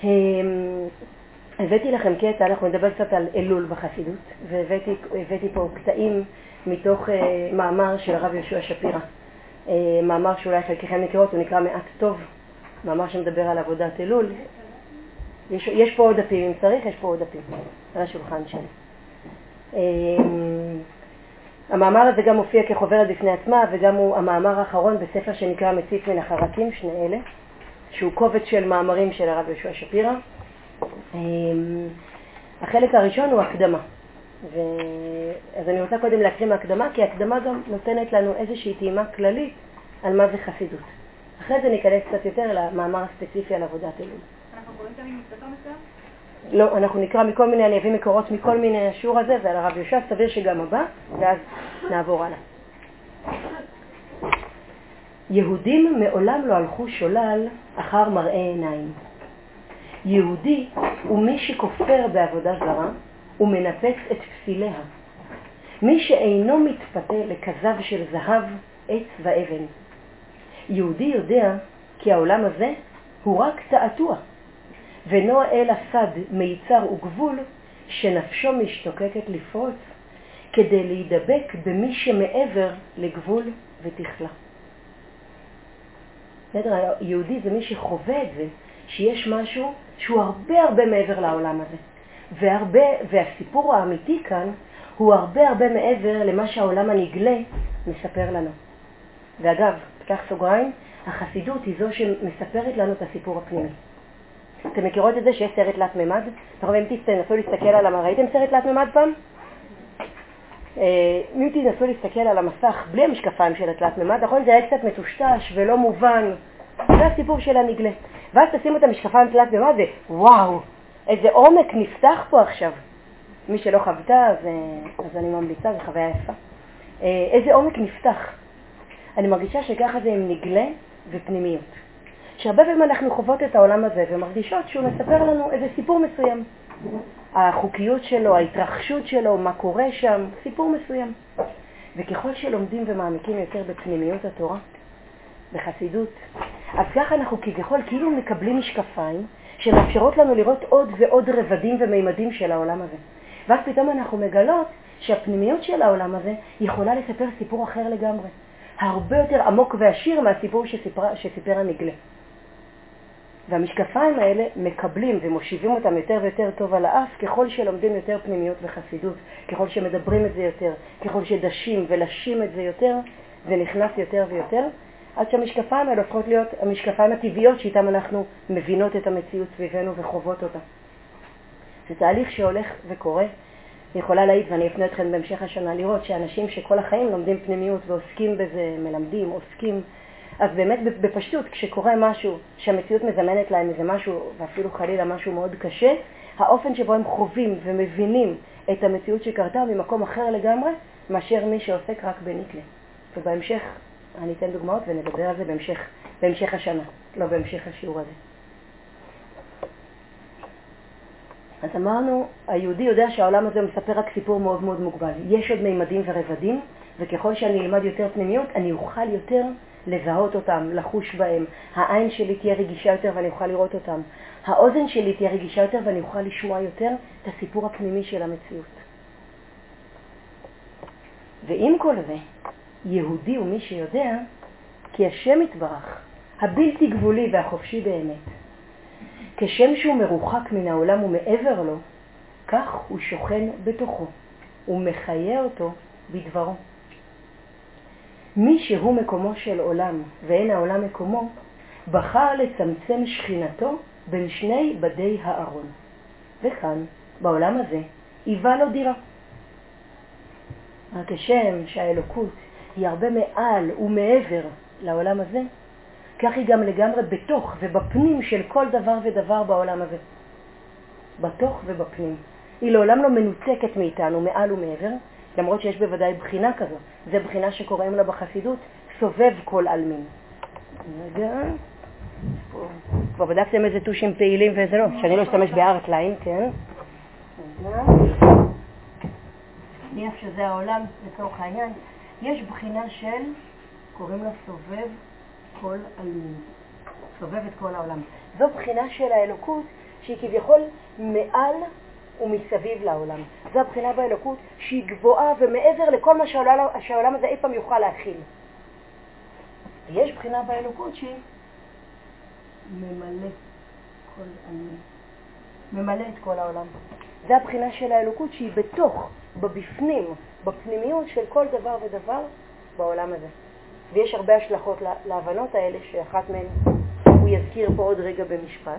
הבאתי לכם קטע, אנחנו נדבר קצת על אלול בחסידות, והבאתי פה קטעים מתוך מאמר של הרב יהושע שפירא. מאמר שאולי חלקכם מכירות, הוא נקרא מעט טוב, מאמר שמדבר על עבודת אלול. יש פה עוד דפים, אם צריך, יש פה עוד דפים על השולחן שלי. המאמר הזה גם מופיע כחוברת בפני עצמה, וגם הוא המאמר האחרון בספר שנקרא מציף מן החרקים, שני אלה, שהוא קובץ של מאמרים של הרב יהושע שפירא. החלק הראשון הוא הקדמה. אז אני רוצה קודם להקריא מהקדמה, כי הקדמה גם נותנת לנו איזושהי טעימה כללית על מה זה חסידות. אחרי זה ניכנס קצת יותר למאמר הספציפי על עבודת אלול. אנחנו קוראים תמיד מספר מסוים? לא, אנחנו נקרא מכל מיני, אני אביא מקורות מכל מיני השיעור הזה, ועל הרב יהושע, סביר שגם הבא, ואז נעבור הלאה. יהודים מעולם לא הלכו שולל אחר מראה עיניים. יהודי הוא מי שכופר בעבודה זרה ומנפץ את פסיליה. מי שאינו מתפתה לכזב של זהב, עץ ואבן. יהודי יודע כי העולם הזה הוא רק תעתוע, ונוע אל הסד מיצר וגבול שנפשו משתוקקת לפרוץ כדי להידבק במי שמעבר לגבול ותכלה. יהודי זה מי שחווה את זה, שיש משהו שהוא הרבה מעבר לעולם הזה. והסיפור האמיתי כאן הוא הרבה מעבר למה שהעולם הנגלה מספר לנו. ואגב, פתח סוגריים, החסידות היא זו שמספרת לנו את הסיפור הפנימי. אתם מכירות את זה שיש סרט תלת ממד? אם תנסו להסתכל על המסך, ראיתם סרט תלת ממד פעם? אם תנסו להסתכל על המסך בלי המשקפיים של התלת ממד, נכון? זה היה קצת מטושטש ולא מובן. זה הסיפור של הנגלה. ואז תשימו את המשקפיים תלת ממד וואו, איזה עומק נפתח פה עכשיו. מי שלא חוותה, אז אני ממליצה, זו חוויה יפה. איזה עומק נפתח. אני מרגישה שככה זה עם נגלה ופנימיות. שהרבה פעמים אנחנו חוות את העולם הזה ומרגישות שהוא מספר לנו איזה סיפור מסוים. החוקיות שלו, ההתרחשות שלו, מה קורה שם, סיפור מסוים. וככל שלומדים ומעמיקים יותר בפנימיות התורה, בחסידות, אז ככה אנחנו כביכול כאילו מקבלים משקפיים שמאפשרות לנו לראות עוד ועוד רבדים ומימדים של העולם הזה. ואז פתאום אנחנו מגלות שהפנימיות של העולם הזה יכולה לספר סיפור אחר לגמרי. הרבה יותר עמוק ועשיר מהסיפור שסיפר הנגלה. והמשקפיים האלה מקבלים ומושיבים אותם יותר ויותר טוב על האף ככל שלומדים יותר פנימיות וחסידות, ככל שמדברים את זה יותר, ככל שדשים ולשים את זה יותר, זה נכנס יותר ויותר, עד שהמשקפיים האלה הופכות להיות המשקפיים הטבעיות שאיתם אנחנו מבינות את המציאות סביבנו וחוות אותה. זה תהליך שהולך וקורה. אני יכולה להעיד, ואני אפנה אתכם בהמשך השנה לראות שאנשים שכל החיים לומדים פנימיות ועוסקים בזה, מלמדים, עוסקים, אז באמת בפשטות, כשקורה משהו שהמציאות מזמנת להם איזה משהו, ואפילו חלילה משהו מאוד קשה, האופן שבו הם חווים ומבינים את המציאות שקרתה ממקום אחר לגמרי, מאשר מי שעוסק רק בניקלה. ובהמשך, אני אתן דוגמאות ונדבר על זה בהמשך השנה, לא בהמשך השיעור הזה. אז אמרנו, היהודי יודע שהעולם הזה מספר רק סיפור מאוד מאוד מוגבל. יש עוד מימדים ורבדים, וככל שאני אלמד יותר פנימיות, אני אוכל יותר לזהות אותם, לחוש בהם. העין שלי תהיה רגישה יותר ואני אוכל לראות אותם. האוזן שלי תהיה רגישה יותר ואני אוכל לשמוע יותר את הסיפור הפנימי של המציאות. ועם כל זה, יהודי הוא מי שיודע כי השם יתברך, הבלתי גבולי והחופשי באמת, כשם שהוא מרוחק מן העולם ומעבר לו, כך הוא שוכן בתוכו ומחיה אותו בדברו. מי שהוא מקומו של עולם ואין העולם מקומו, בחר לצמצם שכינתו בין שני בדי הארון. וכאן, בעולם הזה, היווה לו דירה. רק השם שהאלוקות היא הרבה מעל ומעבר לעולם הזה, כך היא גם לגמרי בתוך ובפנים של כל דבר ודבר בעולם הזה. בתוך ובפנים. היא לעולם לא מנותקת מאיתנו, מעל ומעבר, למרות שיש בוודאי בחינה כזו. זה בחינה שקוראים לה בחסידות, סובב כל עלמין. רגע, כבר בדקתם איזה טושים פעילים וזה לא, שאני לא אשתמש בארטליין, כן? רגע. נניח שזה העולם לצורך העניין. יש בחינה של, קוראים לה סובב כל עלמין. סובב את כל העולם. זו בחינה של האלוקות שהיא כביכול מעל ומסביב לעולם. זו הבחינה באלוקות שהיא גבוהה ומעבר לכל מה שהעולם הזה אי פעם יוכל להכיל. ויש בחינה באלוקות שהיא ממלא כל עניין. ממלא את כל העולם. זו הבחינה של האלוקות שהיא בתוך, בבפנים, בפנימיות של כל דבר ודבר בעולם הזה. ויש הרבה השלכות להבנות האלה, שאחת מהן הוא יזכיר פה עוד רגע במשפט.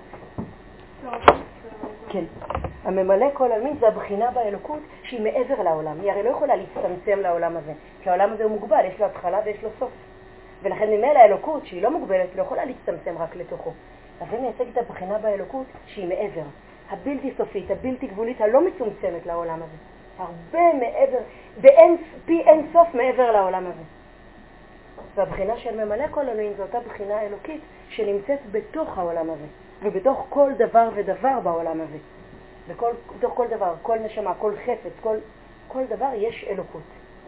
כן. הממלא כל עלמין זה הבחינה באלוקות שהיא מעבר לעולם. היא הרי לא יכולה להצטמצם לעולם הזה, כי העולם הזה הוא מוגבל, יש לו התחלה ויש לו סוף. ולכן ממילא האלוקות שהיא לא מוגבלת לא יכולה להצטמצם רק לתוכו. אז זה מייצג את הבחינה באלוקות שהיא מעבר. הבלתי סופית, הבלתי גבולית, הלא מצומצמת לעולם הזה. הרבה מעבר, פי אין סוף מעבר לעולם הזה. והבחינה של ממלא כל עלמין זו אותה בחינה אלוקית שנמצאת בתוך העולם הזה, ובתוך כל דבר ודבר בעולם הזה. בתוך כל דבר, כל נשמה, כל חפץ, כל דבר יש אלוקות.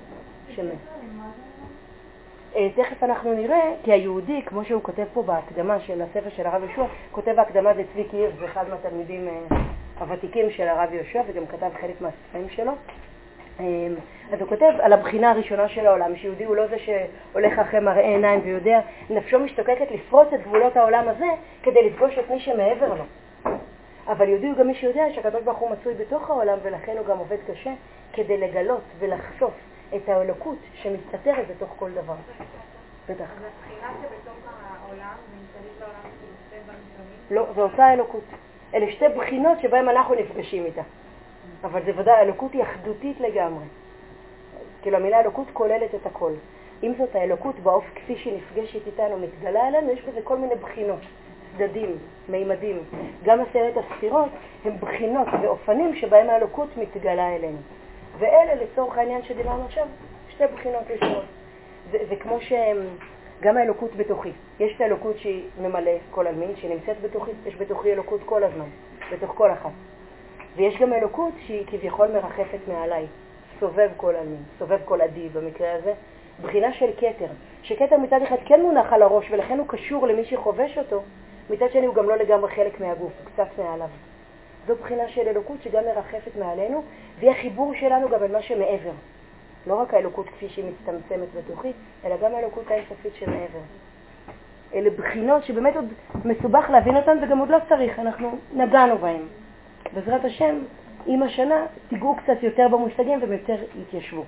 תכף אנחנו נראה, כי היהודי, כמו שהוא כותב פה בהקדמה של הספר של הרב יהושע, כותב בהקדמה זה צבי קייב, זה אחד מהתלמידים הוותיקים של הרב יהושע, וגם כתב חלק מהספרים שלו. אז הוא כותב על הבחינה הראשונה של העולם, שיהודי הוא לא זה שהולך אחרי מראה עיניים ויודע, נפשו משתוקקת לפרוץ את גבולות העולם הזה כדי לפגוש את מי שמעבר לו. אבל יהודי הוא גם מי שיודע שהקדוש ברוך הוא מצוי בתוך העולם, ולכן הוא גם עובד קשה כדי לגלות ולחשוף את האלוקות שמסתתרת בתוך כל דבר. בטח. אז הבחינה שבתוך העולם ומסתתרת בעולם שמסתתרת בראשונים? לא, זו אותה אלוקות. אלה שתי בחינות שבהן אנחנו נפגשים איתה. אבל זה ודאי, האלוקות היא אחדותית לגמרי. כאילו המילה אלוקות כוללת את הכל. אם זאת האלוקות באופן כפי שהיא נפגשת איתנו, מתגלה אלינו, יש בזה כל מיני בחינות, צדדים, מימדים. גם 10 הספירות הם בחינות ואופנים שבהם האלוקות מתגלה אלינו. ואלה לצורך העניין שדיברנו עכשיו, שתי בחינות ראשונות. זה כמו שגם האלוקות בתוכי. יש את האלוקות שהיא ממלא כל עלמין, שנמצאת בתוכי, יש בתוכי אלוקות כל הזמן, בתוך כל אחת. ויש גם אלוקות שהיא כביכול מרחפת מעליי, סובב כל עלמין, סובב כל עדי במקרה הזה. בחינה של כתר, שכתר מצד אחד כן מונח על הראש ולכן הוא קשור למי שחובש אותו, מצד שני הוא גם לא לגמרי חלק מהגוף, הוא קצת מעליו. זו בחינה של אלוקות שגם מרחפת מעלינו, והיא החיבור שלנו גם על מה שמעבר. לא רק האלוקות כפי שהיא מצטמצמת בתוכי, אלא גם האלוקות האינסופית שמעבר. אלה בחינות שבאמת עוד מסובך להבין אותן וגם עוד לא צריך, אנחנו נגענו בהן. בעזרת השם, עם השנה תיגעו קצת יותר במושגים ויותר יתיישבו.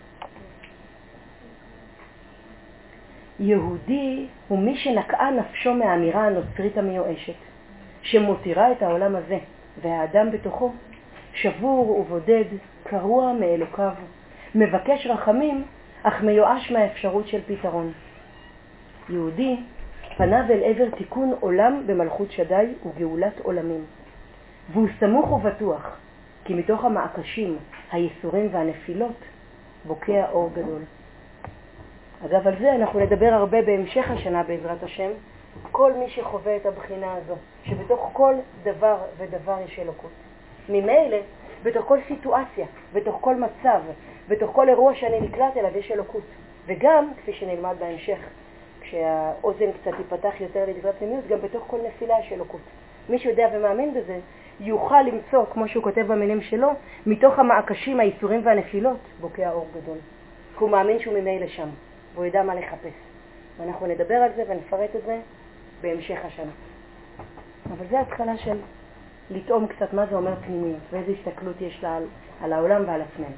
יהודי הוא מי שנקעה נפשו מהאמירה הנוצרית המיואשת, שמותירה את העולם הזה והאדם בתוכו שבור ובודד, קרוע מאלוקיו, מבקש רחמים, אך מיואש מהאפשרות של פתרון. יהודי פניו אל עבר תיקון עולם במלכות שדי וגאולת עולמים, והוא סמוך ובטוח, כי מתוך המעקשים, הייסורים והנפילות, בוקע אור גדול. אגב, על זה אנחנו נדבר הרבה בהמשך השנה בעזרת השם, כל מי שחווה את הבחינה הזו, שבתוך כל דבר ודבר יש אלוקות. ממילא, בתוך כל סיטואציה, בתוך כל מצב, בתוך כל אירוע שאני נקלט אליו יש אלוקות. וגם, כפי שנלמד בהמשך, כשהאוזן קצת ייפתח יותר לדברי פנימיות, גם בתוך כל נפילה יש אלוקות. מי שיודע ומאמין בזה, יוכל למצוא, כמו שהוא כותב במילים שלו, מתוך המעקשים, הייסורים והנפילות, בוקע אור גדול. הוא מאמין שהוא ממילא שם, והוא ידע מה לחפש. ואנחנו נדבר על זה ונפרט את זה בהמשך השנה. אבל זה התחלה של לטעום קצת מה זה אומר פנימיות, ואיזו הסתכלות יש לה על העולם ועל עצמנו.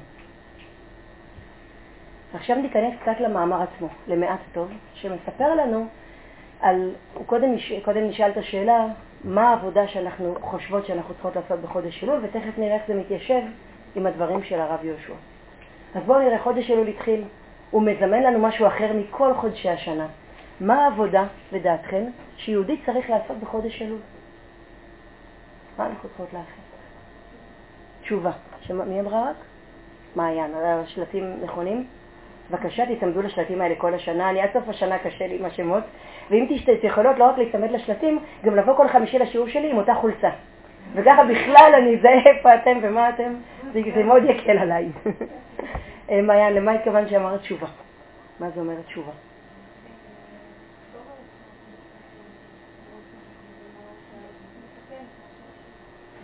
עכשיו ניכנס קצת למאמר עצמו, למעט טוב, שמספר לנו על, קודם נשאל את השאלה, מה העבודה שאנחנו חושבות שאנחנו צריכות לעשות בחודש אלול, ותכף נראה איך זה מתיישב עם הדברים של הרב יהושע. אז בואו נראה, חודש אלול התחיל, הוא מזמן לנו משהו אחר מכל חודשי השנה. מה העבודה, לדעתכם, שיהודי צריך לעשות בחודש אלול? מה אנחנו צריכות לעשות? תשובה. מי אמרה רק? מעיין, השלטים נכונים? בבקשה, תצמדו לשלטים האלה כל השנה. אני עד סוף השנה קשה לי עם השמות. ואם יכולות לא רק להצמד לשלטים, גם לבוא כל חמישי לשיעור שלי עם אותה חולצה. וככה בכלל אני אזהה איפה אתם ומה אתם. זה מאוד יקל עליי. מעיין, למה התכוון שאמרת תשובה? מה זה אומרת תשובה?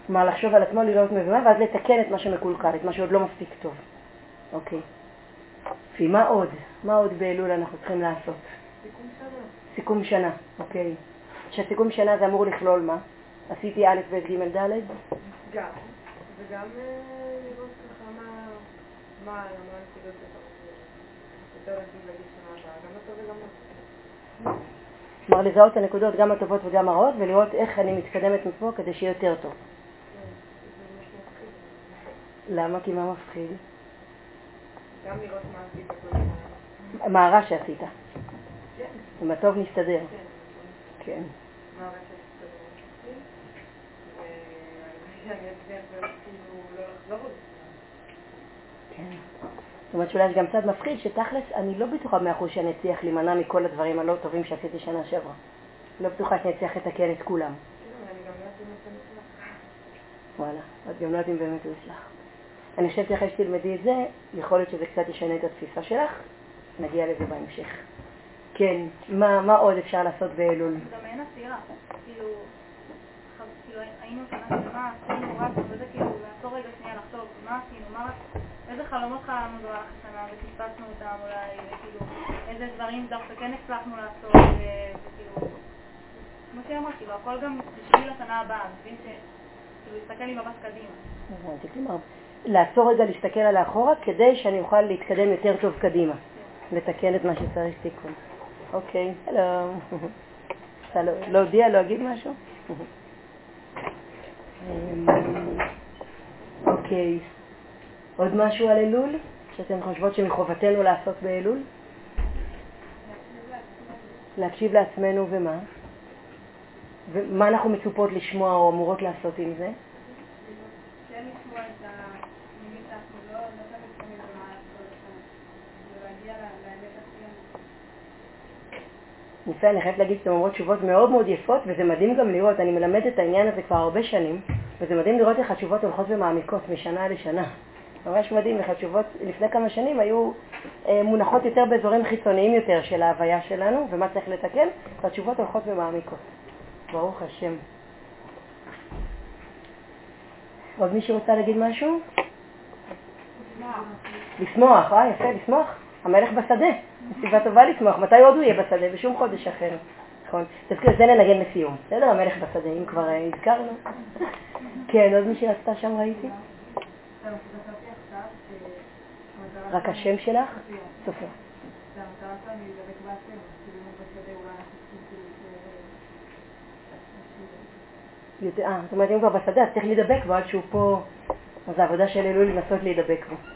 כלומר, לחשוב על עצמו, לראות מבמה, ואז לתקן את מה שמקולקל, את מה שעוד לא מספיק טוב. אוקיי. ומה עוד? מה עוד באלול אנחנו צריכים לעשות? סיכום שנה. סיכום שנה, אוקיי. שהסיכום שנה זה אמור לכלול מה? עשיתי א', ב', ג', ד'? גם. וגם לראות ככה מה הנקודות יותר רגיל להגיד שנה הבאה, גם הטוב וגם לא. כלומר, לזהות את הנקודות גם הטובות וגם הרעות, ולראות איך אני מתקדמת מפה כדי שיהיה יותר טוב. למה? כי מה מפחיד? גם לראות מה עשית כל מה הרע שעשית? כן. אם הטוב נסתדר. כן. כן. מה הרע שעשית? ואני אצליח כאילו לא לחזור על זה. כן. זאת אומרת שאולי יש גם צד מפחיד שתכלס אני לא בטוחה 100% שאני אצליח להימנע מכל הדברים הלא טובים שעשיתי שנה שעברה. לא בטוחה שאני אצליח לתקן את כולם. כן, אני גם לא יודעת אם אתה מצליח. וואלה, את גם לא יודעת אם באמת הוא יצלח. אני חושבת שאחרי שתלמדי את זה, יכול להיות שזה קצת ישנה את התפיסה שלך. נגיע לזה בהמשך. כן, מה עוד אפשר לעשות באלול? גם אין עשירה. כאילו, היינו שנה שלמה, עשינו רק, וזה כאילו, לעצור רגע שנייה לחשוב, מה עשינו, איזה חלומות חלמנו במהלך השנה, ופספסנו אותם אולי, וכאילו, איזה דברים דווקא כן הצלחנו לעשות, וכאילו, כמו שאמרה, כאילו, הכל גם בשביל השנה הבאה, בשביל כאילו, להסתכל עם מבט קדימה. הבנתי, כלומר, לעצור רגע להסתכל על האחורה, כדי שאני אוכל להתקדם יותר טוב קדימה. לתקן את מה שצריך תיקון. אוקיי, הלו. לא הודיע, לא אגיד משהו? אוקיי. עוד משהו על אלול? שאתן חושבות שמחובתנו לעשות באלול? להקשיב לעצמנו ומה? ומה אנחנו מצופות לשמוע או אמורות לעשות עם זה? כן לשמוע את המילים שאנחנו לא תמיד שמים במהלך כל השנה. ולהגיע לאמת הכי יפה, אני חייבת להגיד שאתם אומרות תשובות מאוד מאוד יפות, וזה מדהים גם לראות, אני מלמדת את העניין הזה כבר הרבה שנים, וזה מדהים לראות איך התשובות הולכות ומעמיקות משנה לשנה. ממש מדהים, איך התשובות לפני כמה שנים היו מונחות יותר באזורים חיצוניים יותר של ההוויה שלנו, ומה צריך לתקן, והתשובות הולכות ומעמיקות. ברוך השם. עוד מישהו רוצה להגיד משהו? לשמוח, יפה, לשמוח. המלך בשדה, סיבה טובה לשמוח. מתי עוד הוא יהיה בשדה? בשום חודש אחר. נכון. תזכיר, זה ננגן לסיום. בסדר, המלך בשדה, אם כבר הזכרנו. כן, עוד מישהו רצתה שם ראיתי? רק השם שלך? סופר. זאת אומרת, אם כבר בשדה, אז צריך להידבק בו עד שהוא פה, אז העבודה של אלול לנסות להידבק בו.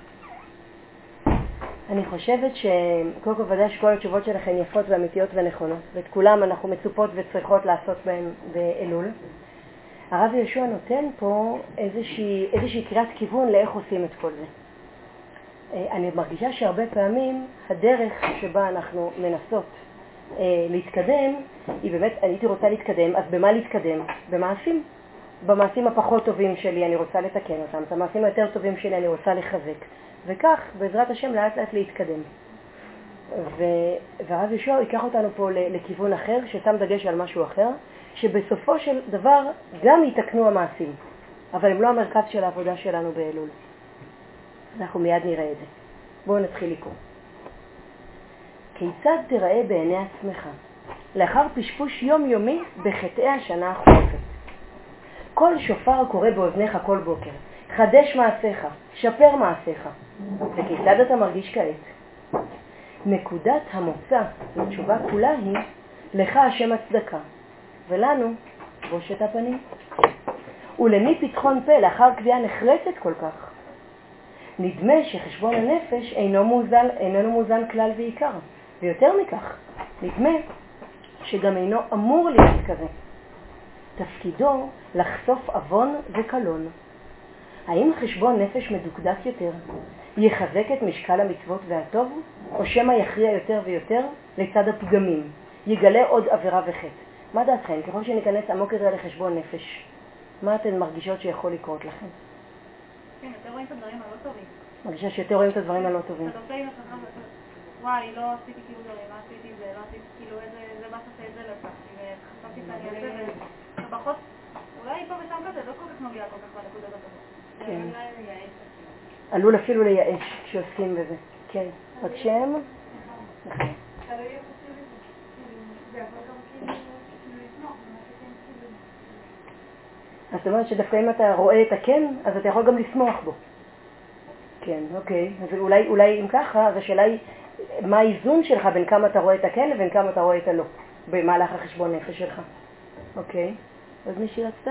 אני חושבת שכל כך ודאי שכל התשובות שלכם יפות ואמיתיות ונכונות, ואת כולם אנחנו מצופות וצריכות לעשות בהם באלול. הרב ישוע נותן פה איזושהי קריאת כיוון לאיך עושים את כל זה. אני מרגישה שהרבה פעמים הדרך שבה אנחנו מנסות להתקדם, היא באמת, אני הייתי רוצה להתקדם, אז במה להתקדם? במעשים. במעשים הפחות טובים שלי אני רוצה לתקן אותם, את המעשים היותר טובים שלי אני רוצה לחזק. וכך, בעזרת השם, לאט לאט להתקדם. והרב ישוע ייקח אותנו פה לכיוון אחר, ששם דגש על משהו אחר, שבסופו של דבר גם יתקנו המעשים, אבל הם לא המרכז של העבודה שלנו באלול. אנחנו מיד נראה את זה. בואו נתחיל לקרוא. כיצד תראה בעיני עצמך, לאחר פשפוש יומיומי בחטאי השנה החולפת? כל שופר קורא באוזניך כל בוקר, חדש מעשיך, שפר מעשיך. וכיצד אתה מרגיש כעת? נקודת המוצא לתשובה כולה היא, לך השם הצדקה, ולנו בושת הפנים. ולמי פתחון פה לאחר קביעה נחרצת כל כך? נדמה שחשבון הנפש איננו מוזן כלל ועיקר, ויותר מכך, נדמה שגם אינו אמור להיות כזה. תפקידו לחשוף אבון וקלון. האם חשבון נפש מדוקדק יותר יחזק את משקל המצוות והטוב, או שמא יכריע יותר ויותר לצד הפגמים, יגלה עוד עבירה וחטא? מה דעתכם? ככל שניכנס עמוק יותר לחשבון נפש, מה אתן מרגישות שיכול לקרות לכם? כן, יותר רואים את הדברים הלא טובים. מרגישה שיותר רואים את הדברים הלא טובים. אתה עושה עם עצמך, וואי, לא עשיתי כאילו דברים, מה עשיתי זה, לא עשיתי כאילו איזה מה שעשה את זה לקחתי, וחשבתי שאני אעשה ובחוץ, אולי פה ושם כזה, לא כל כך נוגע כל כך בנקודות הטובות. כן. אולי לייאש. עלול אפילו לייאש כשעוסקים בזה. כן. רק שם? נכון. אז זאת אומרת שדווקא אם אתה רואה את הכן, אז אתה יכול גם לשמוח בו. כן, אוקיי. אז אולי אם ככה, אז השאלה היא, מה האיזון שלך בין כמה אתה רואה את הכן לבין כמה אתה רואה את הלא, במהלך החשבון נפש שלך. אוקיי. אז מישהי רצתה?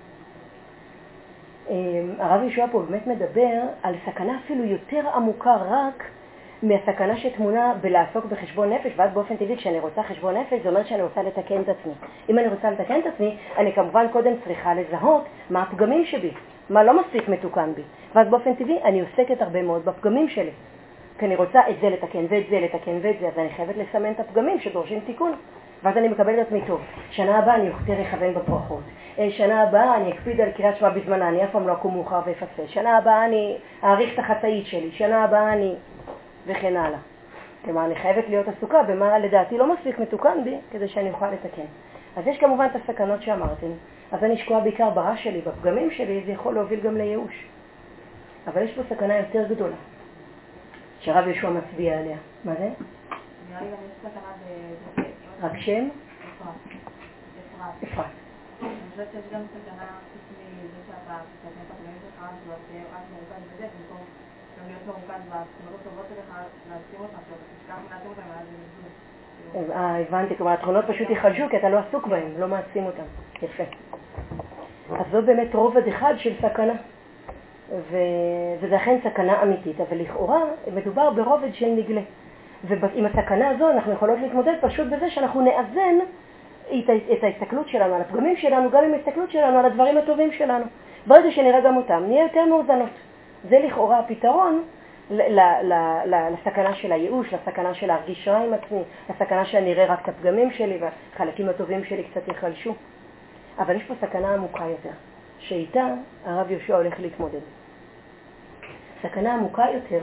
הרב ישוע פה באמת מדבר על סכנה אפילו יותר עמוקה רק מהסכנה שתמונה בלעסוק בחשבון נפש, ואז באופן טבעי כשאני רוצה חשבון נפש, זה אומר שאני רוצה לתקן את עצמי. אם אני רוצה לתקן את עצמי, אני כמובן קודם צריכה לזהות מה הפגמים שבי, מה לא מספיק מתוקן בי. ואז באופן טבעי אני עוסקת הרבה מאוד בפגמים שלי. כי אני רוצה את זה לתקן ואת זה לתקן ואת זה, אז אני חייבת לסמן את הפגמים שדורשים תיקון. ואז אני מקבלת את עצמי טוב. שנה הבאה אני יותר אכוון בברכות. שנה הבאה אני אקפיד על קריאת שמע בזמנה, אני אף פעם לא אקום מאוחר ואפספס. שנה הבאה אני אעריך את החטאית שלי. שנה הבאה אני... וכן הלאה. כלומר, אני חייבת להיות עסוקה במה לדעתי לא מספיק מתוקן בי, כדי שאני אוכל לתקן. אז יש כמובן את הסכנות שאמרתם. אז אני שקועה בעיקר ברע שלי, בפגמים שלי, זה יכול להוביל גם לייאוש. אבל יש פה סכנה יותר גדולה, שהרב ישוע מצביע עליה. מה זה? נראה לי גם יש סכנה רק שם? אפרת. אני חושבת שיש גם סכנה חוץ מזה שאתה תתקן את הפגמים שלך, אז תהיה רק מרוכז בזה, במקום גם להיות מרוכז בתכונות הטובות שלך, להשים אותך, שאתה תשכח להשים אותם, ואז זה נזור. הבנתי, כלומר התכונות פשוט יחלשו, כי אתה לא עסוק בהם, לא מעצים אותם. יפה. אז זאת באמת רובד אחד של סכנה. וזה אכן סכנה אמיתית, אבל לכאורה מדובר ברובד של נגלה. ועם הסכנה הזו אנחנו יכולות להתמודד פשוט בזה שאנחנו נאזן את ההסתכלות שלנו על הפגמים שלנו, גם עם ההסתכלות שלנו על הדברים הטובים שלנו. ברגע שנראה גם אותם, נהיה יותר מאוזנות. זה לכאורה הפתרון לסכנה של הייאוש, לסכנה של להרגיש רע עם עצמי, לסכנה שאני אראה רק את הפגמים שלי והחלקים הטובים שלי קצת יחלשו. אבל יש פה סכנה עמוקה יותר, שאיתה הרב יהושע הולך להתמודד. סכנה עמוקה יותר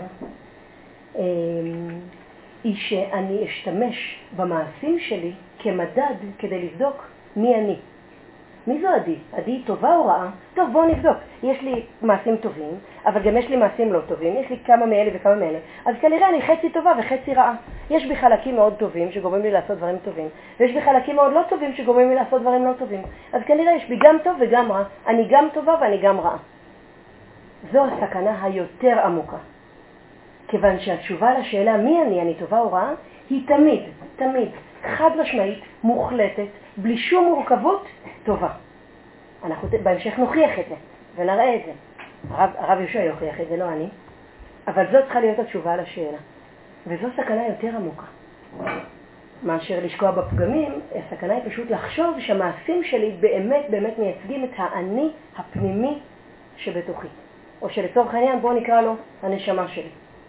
היא שאני אשתמש במעשים שלי כמדד כדי לבדוק מי אני. מי זו עדי? עדי טובה או רעה? טוב, בואו נבדוק. יש לי מעשים טובים, אבל גם יש לי מעשים לא טובים. יש לי כמה מאלה וכמה מאלה. אז כנראה אני חצי טובה וחצי רעה. יש בי חלקים מאוד טובים שגורמים לי לעשות דברים טובים, ויש בי חלקים מאוד לא טובים שגורמים לי לעשות דברים לא טובים. אז כנראה יש בי גם טוב וגם רע. אני גם טובה ואני גם רעה. זו הסכנה היותר עמוקה. כיוון שהתשובה לשאלה מי אני טובה או רעה, היא תמיד, חד משמעית, מוחלטת, בלי שום מורכבות, טובה. אנחנו בהמשך נוכיח את זה, ונראה את זה. הרב יהושע יוכיח את זה, לא אני. אבל זאת צריכה להיות התשובה לשאלה. וזו סכנה יותר עמוקה. מאשר לשקוע בפגמים, הסכנה היא פשוט לחשוב שהמעשים שלי באמת מייצגים את האני הפנימי שבתוכי. או שלצורך העניין בואו נקרא לו הנשמה שלי.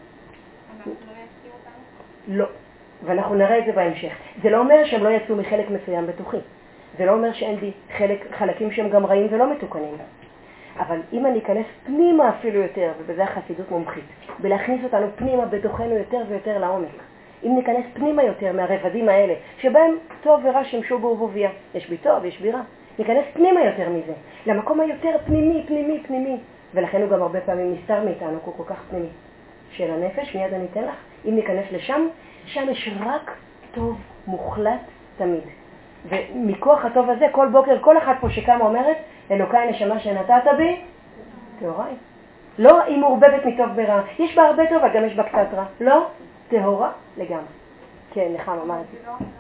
לא. ואנחנו נראה את זה בהמשך. זה לא אומר שהם לא יצאו מחלק מסוים בתוכי. זה לא אומר שאין בי חלקים שהם גם רעים ולא מתוקנים. אבל אם אני אכנס פנימה אפילו יותר, ובזה החסידות מומחית, בלהכניס אותנו פנימה בתוכנו יותר ויותר לעומק. אם ניכנס פנימה יותר מהרבדים האלה, שבהם טוב ורע שמשו בערבוביה, יש בי טוב, יש בי רע. ניכנס פנימה יותר מזה, למקום היותר פנימי. ולכן הוא גם הרבה פעמים נסתר מאיתנו, כל כך פנימי. של הנפש, מיד אני אתן לך. אם ניכנס לשם, שם יש רק טוב מוחלט תמיד. ומכוח הטוב הזה, כל בוקר, כל אחת פה שקמה אומרת, אלוקי הנשמה שנתת בי, טהורה. לא היא מעורבבת מטוב ברע. יש בה הרבה טוב, אבל גם יש בה קצת רע. לא, טהורה לגמרי. כן, נחמה, מה זה?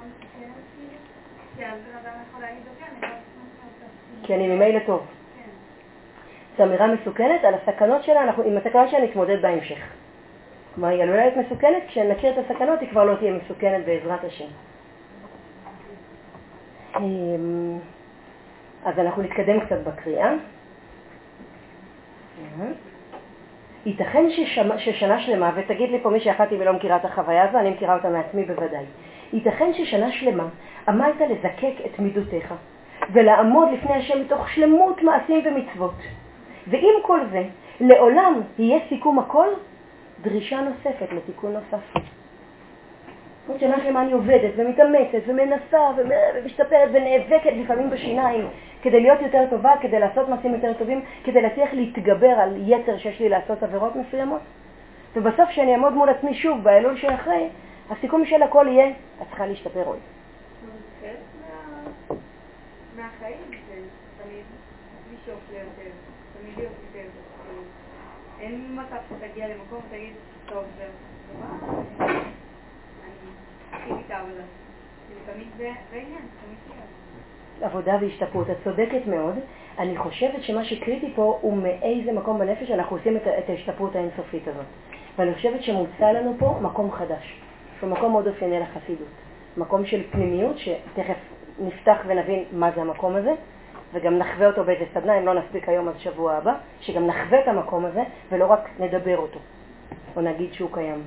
כי אני ממילא טוב. זו אמירה מסוכנת על הסכנות שלה, עם הסכנות שלה נתמודד בהמשך. כלומר, היא עלולה להיות מסוכנת, כשנכיר את הסכנות היא כבר לא תהיה מסוכנת בעזרת השם. אז אנחנו נתקדם קצת בקריאה. ייתכן ששנה שלמה, ותגיד לי פה מי שאחתי ולא מכירה את החוויה הזו, אני מכירה אותה מעצמי בוודאי. ייתכן ששנה שלמה עמלת לזקק את מידותיך, ולעמוד לפני השם מתוך שלמות מעשים ומצוות. ועם כל זה, לעולם יהיה סיכום הכל, דרישה נוספת לתיקון נוסף. עוד שנה שלמה אני עובדת ומתאמצת ומנסה ומשתפרת ונאבקת לפעמים בשיניים כדי להיות יותר טובה, כדי לעשות מעשים יותר טובים, כדי להצליח להתגבר על יצר שיש לי לעשות עבירות מסוימות. ובסוף שאני אעמוד מול עצמי שוב באלול שאחרי, הסיכום של הכל יהיה, את צריכה להשתפר עוד. זה חלק מהחיים, תמיד לשאוף ליותר, תמיד להיות יותר. אין מצב שתגיע למקום ותגיד, טוב, זה מה? אני עשיתי את העבודה. תמיד זה עניין, תמיד תהיה. עבודה והשתפרות, את צודקת מאוד. אני חושבת שמה שקריטי פה הוא מאיזה מקום בנפש אנחנו עושים את ההשתפרות האינסופית הזאת. ואני חושבת שמוצא לנו פה מקום חדש, שהוא מקום מאוד אופייני לחסידות. מקום של פנימיות שתכף נפתח ונבין מה זה המקום הזה, וגם נחווה אותו באיזה סדנה, אם לא נספיק היום אז שבוע הבא, שגם נחווה את המקום הזה ולא רק נדבר אותו, או נגיד שהוא קיים.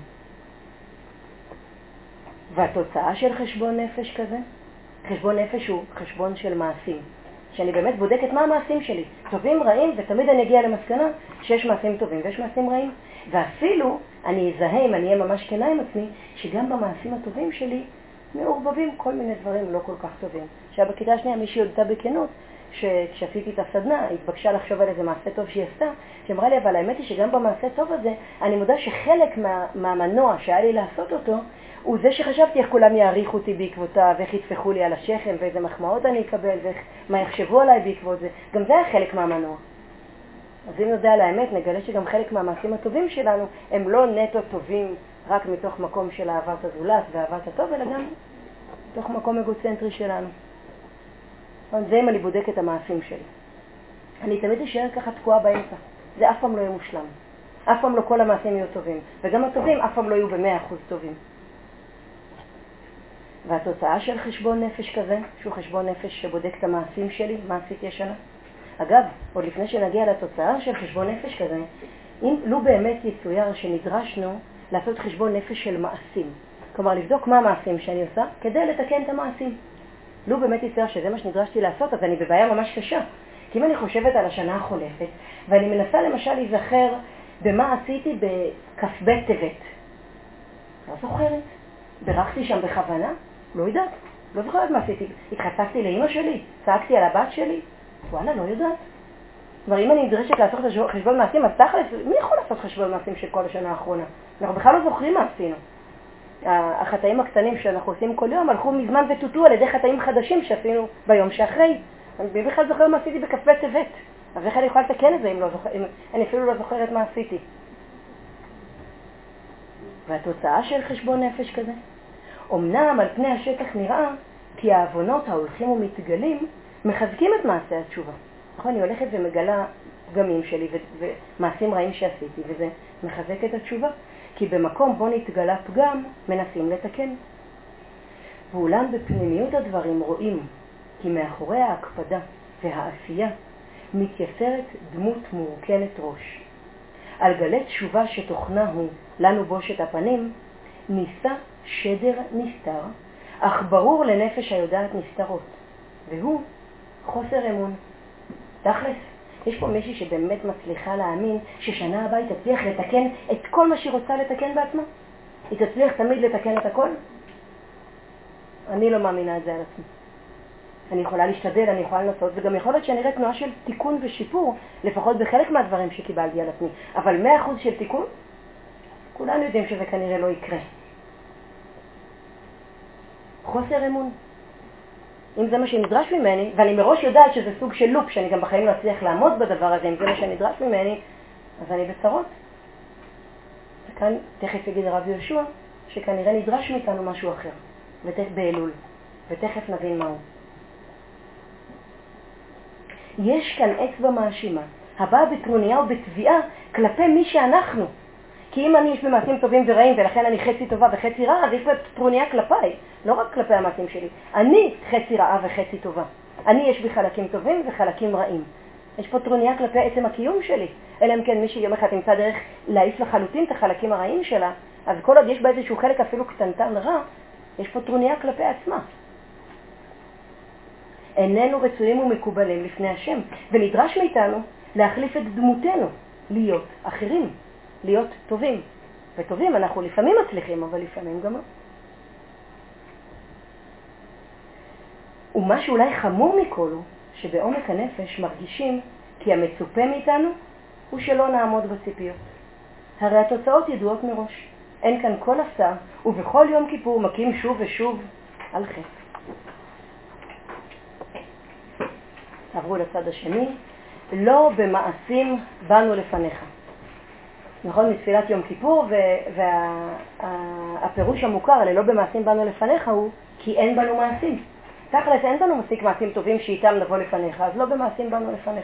והתוצאה של חשבון נפש כזה, חשבון נפש הוא חשבון של מעשים, שאני באמת בודקת מה המעשים שלי, טובים, רעים, ותמיד אני אגיע למסקנה שיש מעשים טובים ויש מעשים רעים. ואפילו אני אזהה, אם אני אהיה ממש כנה עם עצמי, שגם במעשים הטובים שלי מעורבבים כל מיני דברים לא כל כך טובים. בכיתה השנייה מישהי הודתה בכנות, שכשעשיתי את הסדנה, התבקשה לחשוב על איזה מעשה טוב שהיא עשתה, שאמרה לי, אבל האמת היא שגם במעשה טוב הזה, אני מודה שחלק מהמנוע שהיה לי לעשות אותו, הוא זה שחשבתי איך כולם יעריכו אותי בעקבותיו, ואיך יתפחו לי על השכם, ואיזה מחמאות אני אקבל, ומה יחשבו עליי בעקבות זה. גם זה היה חלק מהמנוע. אז אם נודע על האמת, נגלה שגם חלק מהמעשים הטובים שלנו הם לא נטו טובים רק מתוך מקום של אהבת הזולת ואהבת הטוב, אלא גם מתוך מקום אגוצנטרי שלנו. זה אם אני בודק את המעשים שלי. אני תמיד אשאר ככה תקועה באמצע. זה אף פעם לא יהיה מושלם. אף פעם לא כל המעשים יהיו טובים. וגם הטובים אף פעם לא יהיו ב100% טובים. והתוצאה של חשבון נפש כזה, שהוא חשבון נפש שבודק את המעשים שלי, מה עשיתי השנה? אגב, עוד לפני שנגיע לתוצאה של חשבון נפש כזה, לו באמת יצויר שנדרשנו לעשות חשבון נפש של מעשים, כלומר לבדוק מה המעשים שאני עושה כדי לתקן את המעשים. לו באמת יצויר שזה מה שנדרשתי לעשות, אז אני בבעיה ממש קשה. כי אם אני חושבת על השנה החולפת, ואני מנסה למשל להיזכר במה עשיתי בכ"ב טבת, לא זוכרת. ברחתי שם בכוונה? לא יודעת. לא זוכרת מה עשיתי. התחצפתי לאמא שלי? צעקתי על הבת שלי? וואלה, לא יודעת. כבר אם אני נדרשת לעשות חשבון מעשים, אז תכלס, מי יכול לעשות חשבון מעשים של כל השנה האחרונה? אנחנו בכלל לא זוכרים מה עשינו. החטאים הקטנים שאנחנו עושים כל יום הלכו מזמן וטוטו על ידי חטאים חדשים שעשינו ביום שאחרי. אני בכלל זוכר מה עשיתי בכ"ב טבת. אז איך אני יכולה לתקן את זה אם אני אפילו לא זוכרת מה עשיתי? והתוצאה של חשבון נפש כזה? אמנם על פני השטח נראה כי העוונות ההולכים ומתגלים מחזקים את מעשה התשובה. נכון, אני הולכת ומגלה פגמים שלי ומעשים רעים שעשיתי, וזה מחזק את התשובה. כי במקום בו נתגלה פגם, מנסים לתקן. ואולם בפנימיות הדברים רואים כי מאחורי ההקפדה והעשייה מתייסרת דמות מורכנת ראש. על גלי תשובה שתוכנה הוא לנו בושת הפנים, ניסה שדר נסתר, אך ברור לנפש היודעת נסתרות, והוא חוסר אמון. תכלס, יש פה מישהי שבאמת מצליחה להאמין ששנה הבאה היא תצליח לתקן את כל מה שהיא רוצה לתקן בעצמה? היא תצליח תמיד לתקן את הכל? אני לא מאמינה את זה על עצמי. אני יכולה להשתדל, אני יכולה לנסות, וגם יכול להיות שאני אראה תנועה של תיקון ושיפור, לפחות בחלק מהדברים שקיבלתי על עצמי. אבל 100% של תיקון, כולנו יודעים שזה כנראה לא יקרה. חוסר אמון. אם זה מה שנדרש ממני, ואני מראש יודעת שזה סוג של לופ, שאני גם בחיים לא אצליח לעמוד בדבר הזה, אם זה מה שנדרש ממני, אז אני בצרות. וכאן תכף יגיד הרב יהושע, שכנראה נדרש מאיתנו משהו אחר, באלול, ותכף נבין מהו. יש כאן אצבע מאשימה, הבאה בטרוניה ובתביעה כלפי מי שאנחנו. כי אם אני יש במעשים טובים ורעים ולכן אני חצי טובה וחצי רעה, אז יש בטרוניה כלפיי, לא רק כלפי המעשים שלי. אני חצי רעה וחצי טובה. אני יש בי חלקים טובים וחלקים רעים. יש פה טרוניה כלפי עצם הקיום שלי. אלא אם כן מישהי יום אחד תמצא דרך להעיף לחלוטין את החלקים הרעים שלה, אז כל עוד יש בה איזשהו חלק אפילו קטנטן רע, יש פה טרוניה כלפי עצמה. איננו רצויים ומקובלים לפני השם, ונדרש מאיתנו להחליף את דמותנו, להיות אחרים, להיות טובים. וטובים אנחנו לפעמים מצליחים, אבל לפעמים גם לא. ומה שאולי חמור מכל הוא, שבעומק הנפש מרגישים כי המצופה מאיתנו הוא שלא נעמוד בציפיות. הרי התוצאות ידועות מראש. אין כאן כל הפתעה, ובכל יום כיפור מכים שוב ושוב על חטא. תעברו לצד השני. לא במעשים באנו לפניך. נכון, מתפילת יום כיפור, והפירוש המוכר ללא במעשים באנו לפניך הוא כי אין בנו מעשים. תכלס אין בנו מספיק מעשים טובים שאיתם נבוא לפניך, אז לא במעשים באנו לפניך.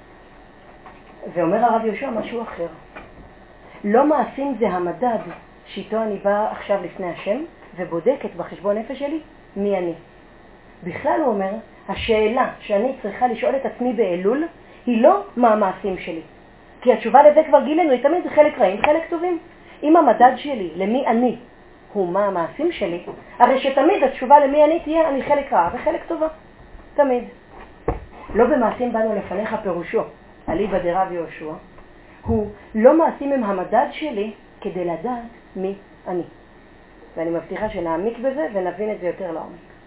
ואומר הרב יהושע משהו אחר. לא מעשים זה המדד שאיתו אני בא עכשיו לפני השם ובודקת בחשבון נפש שלי מי אני. בכלל הוא אומר, השאלה שאני צריכה לשאול את עצמי באלול היא לא מה המעשים שלי. כי התשובה לזה כבר גילינו, היא תמיד חלק רעים, חלק טובים. אם המדד שלי למי אני הוא מה המעשים שלי, הרי שתמיד התשובה למי אני תהיה אני חלק רע וחלק טובה. תמיד. לא במעשים באנו לפניך פירושו, אליבא דרב יהושע, הוא לא מעשים הם המדד שלי כדי לדעת מי אני. ואני מבטיחה שנעמיק בזה ונבין את זה יותר לעומק.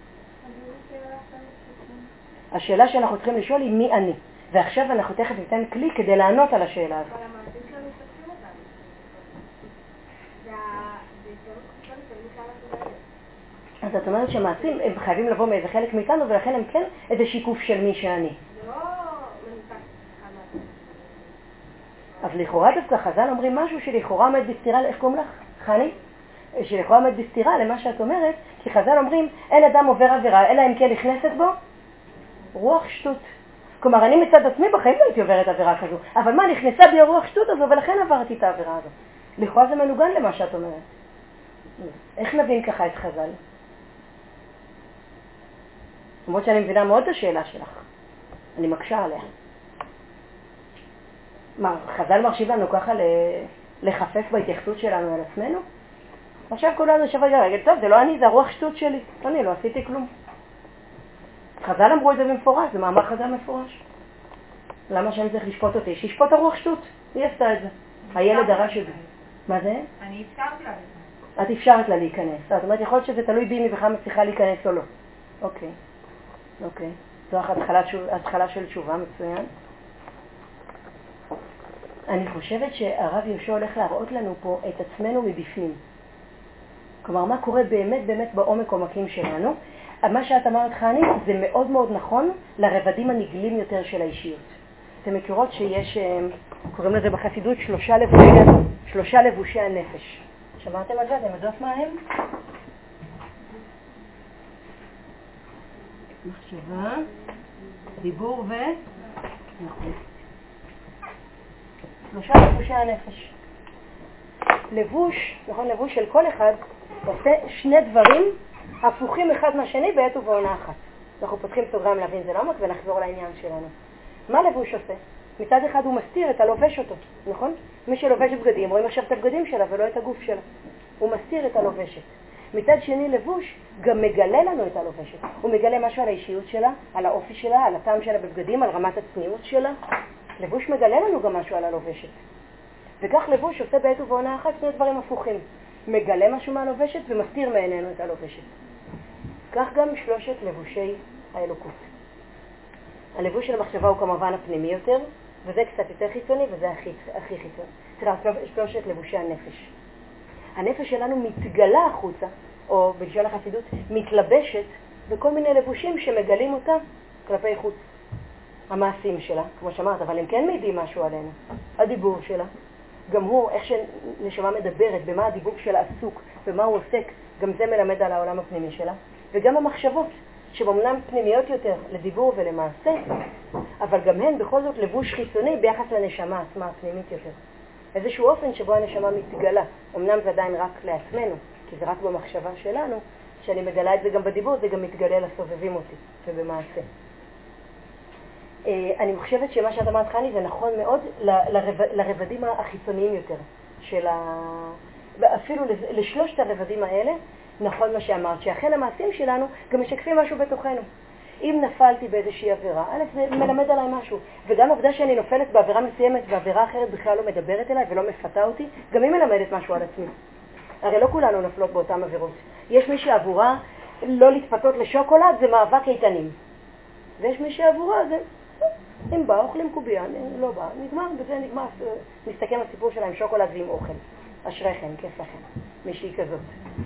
השאלה שאנחנו צריכים לשאול היא מי אני. ועכשיו אנחנו תכף ניתן כלי כדי לענות על השאלה הזאת. אבל המעשים שלנו משתפים אותנו. אז את אומרת שהמעשים הם חייבים לבוא מאיזה חלק מאיתנו, ולכן הם כן איזה שיקוף של מי שאני. זה לא מנותק אחד. אז לכאורה דווקא חז"ל אומרים משהו שלכאורה עומד בסתירה, איך קוראים לך? חני? שלכאורה עומד בסתירה למה שאת אומרת, כי חז"ל אומרים אין אדם עובר עבירה, אלא אם כן נכנסת בו רוח שטות. כלומר, אני מצד עצמי בחיים לא הייתי עוברת עבירה כזו, אבל מה, נכנסה בי הרוח שטות הזו ולכן עברתי את העבירה הזו. לכאורה זה מנוגן למה שאת אומרת. איך נבין ככה את חז"ל? למרות שאני מבינה מאוד את השאלה שלך. אני מקשה עליה. מה, חז"ל מרשים לנו ככה לחפף בהתייחסות שלנו על עצמנו? עכשיו כולנו שווה להגיד, טוב, זה לא אני, זה הרוח שטות שלי. אני לא עשיתי כלום. חז"ל אמרו את זה במפורש, זה מאמר חז"ל מפורש. למה שאני צריך לשפוט אותי? שישפוט הרוח שטות. היא עשתה את זה. הילד דרש את זה. מה זה? אני אפשרתי לה להיכנס. את אפשרת לה להיכנס. זאת אומרת, יכול להיות שזה תלוי בי אם היא בכלל מצליחה להיכנס או לא. אוקיי. זו התחלה של תשובה, מצוין. אני חושבת שהרב יהושע הולך להראות לנו פה את עצמנו מבפנים. כלומר, מה קורה באמת בעומק עומקים שלנו. מה שאת אמרת חני זה מאוד מאוד נכון לרבדים הנגלים יותר של האישיות. אתם מכירות שיש, קוראים לזה בחסידות, שלושה לבושי הנפש. שמעתם על זה? אתם יודעות מה הם? מחשבה, דיבור נכון. 3 לבושי הנפש. לבוש, נכון, לבוש של כל אחד עושה 2 דברים הפוכים אחד מהשני בעת ובעונה אחת. אנחנו פותחים סוגריים להבין זה לעומק ונחזור לעניין שלנו. מה לבוש עושה? מצד אחד הוא מסתיר את הלובש אותו, נכון? מי שלובש בגדים, רואים עכשיו את הבגדים שלה ולא את הגוף שלה. הוא מסתיר את הלובשת. מצד שני לבוש גם מגלה לנו את הלובשת. הוא מגלה משהו על האישיות שלה, על האופי שלה, על הטעם שלה בבגדים, על רמת הצניעות שלה. לבוש מגלה לנו גם משהו על הלובשת. וכך לבוש עושה בעת ובעונה אחת 2 דברים הפוכים. מגלה משהו מהלובשת ומסתיר מעינינו את הלובשת. כך גם 3 לבושי האלוקות. הלבוש של המחשבה הוא כמובן הפנימי יותר, וזה קצת יותר חיצוני וזה הכי חיצוני. 3 לבושי הנפש. הנפש שלנו מתגלה החוצה, או בלשון החסידות, מתלבשת בכל מיני לבושים שמגלים אותה כלפי חוץ. המעשים שלה, כמו שאמרת, אבל הם כן מעידים משהו עלינו. הדיבור שלה, גם הוא, איך שנשמה מדברת, במה הדיבור שלה עסוק, במה הוא עוסק, גם זה מלמד על העולם הפנימי שלה. וגם המחשבות, שבאמנם פנימיות יותר לדיבור ולמעשה, אבל גם הן בכל זאת לבוש חיצוני ביחס לנשמה עצמה הפנימית יותר. איזשהו אופן שבו הנשמה מתגלה. אמנם זה עדיין רק לעצמנו, כי זה רק במחשבה שלנו, שאני מגלה את זה גם בדיבור, זה גם מתגלה לסובבים אותי ובמעשה. אני חושבת שמה שאת אמרת חני זה נכון מאוד לרבדים החיצוניים יותר, אפילו ל3 הרבדים האלה, נכון מה שאמרת, שאכן המעשים שלנו גם משקפים משהו בתוכנו. אם נפלתי באיזושהי עבירה, זה מלמד עליי משהו, וגם העובדה שאני נופלת בעבירה מסוימת ועבירה אחרת בכלל לא מדברת אליי ולא מפתה אותי, גם היא מלמדת משהו על עצמי. הרי לא כולנו נפלות באותן עבירות. יש מי שעבורה לא להתפתות לשוקולד זה מאבק איתנים. ויש מי שעבורה זה, אם בא, אוכלים קובייה, לא בא, נגמר, בזה נגמר, מסתכם הסיפור שלה עם שוקולד ועם אוכל. אשריכם, כיף לכם, מישהי כזאת.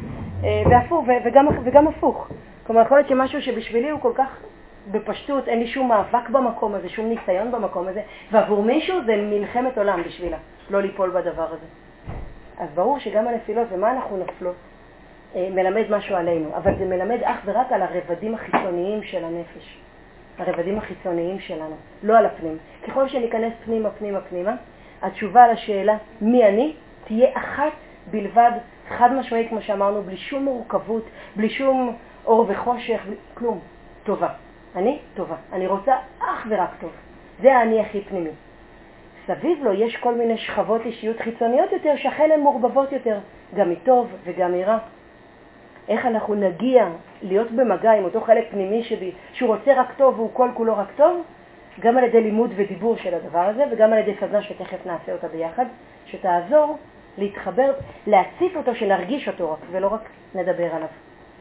וגם הפוך. כלומר, יכול להיות שמשהו שבשבילי הוא כל כך בפשטות, אין לי שום מאבק במקום הזה, שום ניסיון במקום הזה, ועבור מישהו זה מלחמת עולם בשבילה, לא ליפול בדבר הזה. אז ברור שגם הנפילות ומה אנחנו נפלות, מלמד משהו עלינו, אבל זה מלמד אך ורק על הרבדים החיצוניים של הנפש. הרבדים החיצוניים שלנו, לא על הפנים. ככל שניכנס פנימה, התשובה על השאלה מי אני תהיה אחת בלבד, חד משמעית כמו שאמרנו, בלי שום מורכבות, בלי שום אור וחושך, כלום. טובה. אני טובה. אני רוצה אך ורק טוב. זה האני הכי פנימי. סביב לו יש כל מיני שכבות אישיות חיצוניות יותר, שאכן הן מורבבות יותר, גם מטוב וגם מרע. איך אנחנו נגיע להיות במגע עם אותו חלק פנימי שבי, שהוא רוצה רק טוב והוא כל כולו רק טוב, גם על ידי לימוד ודיבור של הדבר הזה, וגם על ידי סדנה שתכף נעשה אותה ביחד, שתעזור להתחבר, להציף אותו, שנרגיש אותו רק, ולא רק נדבר עליו.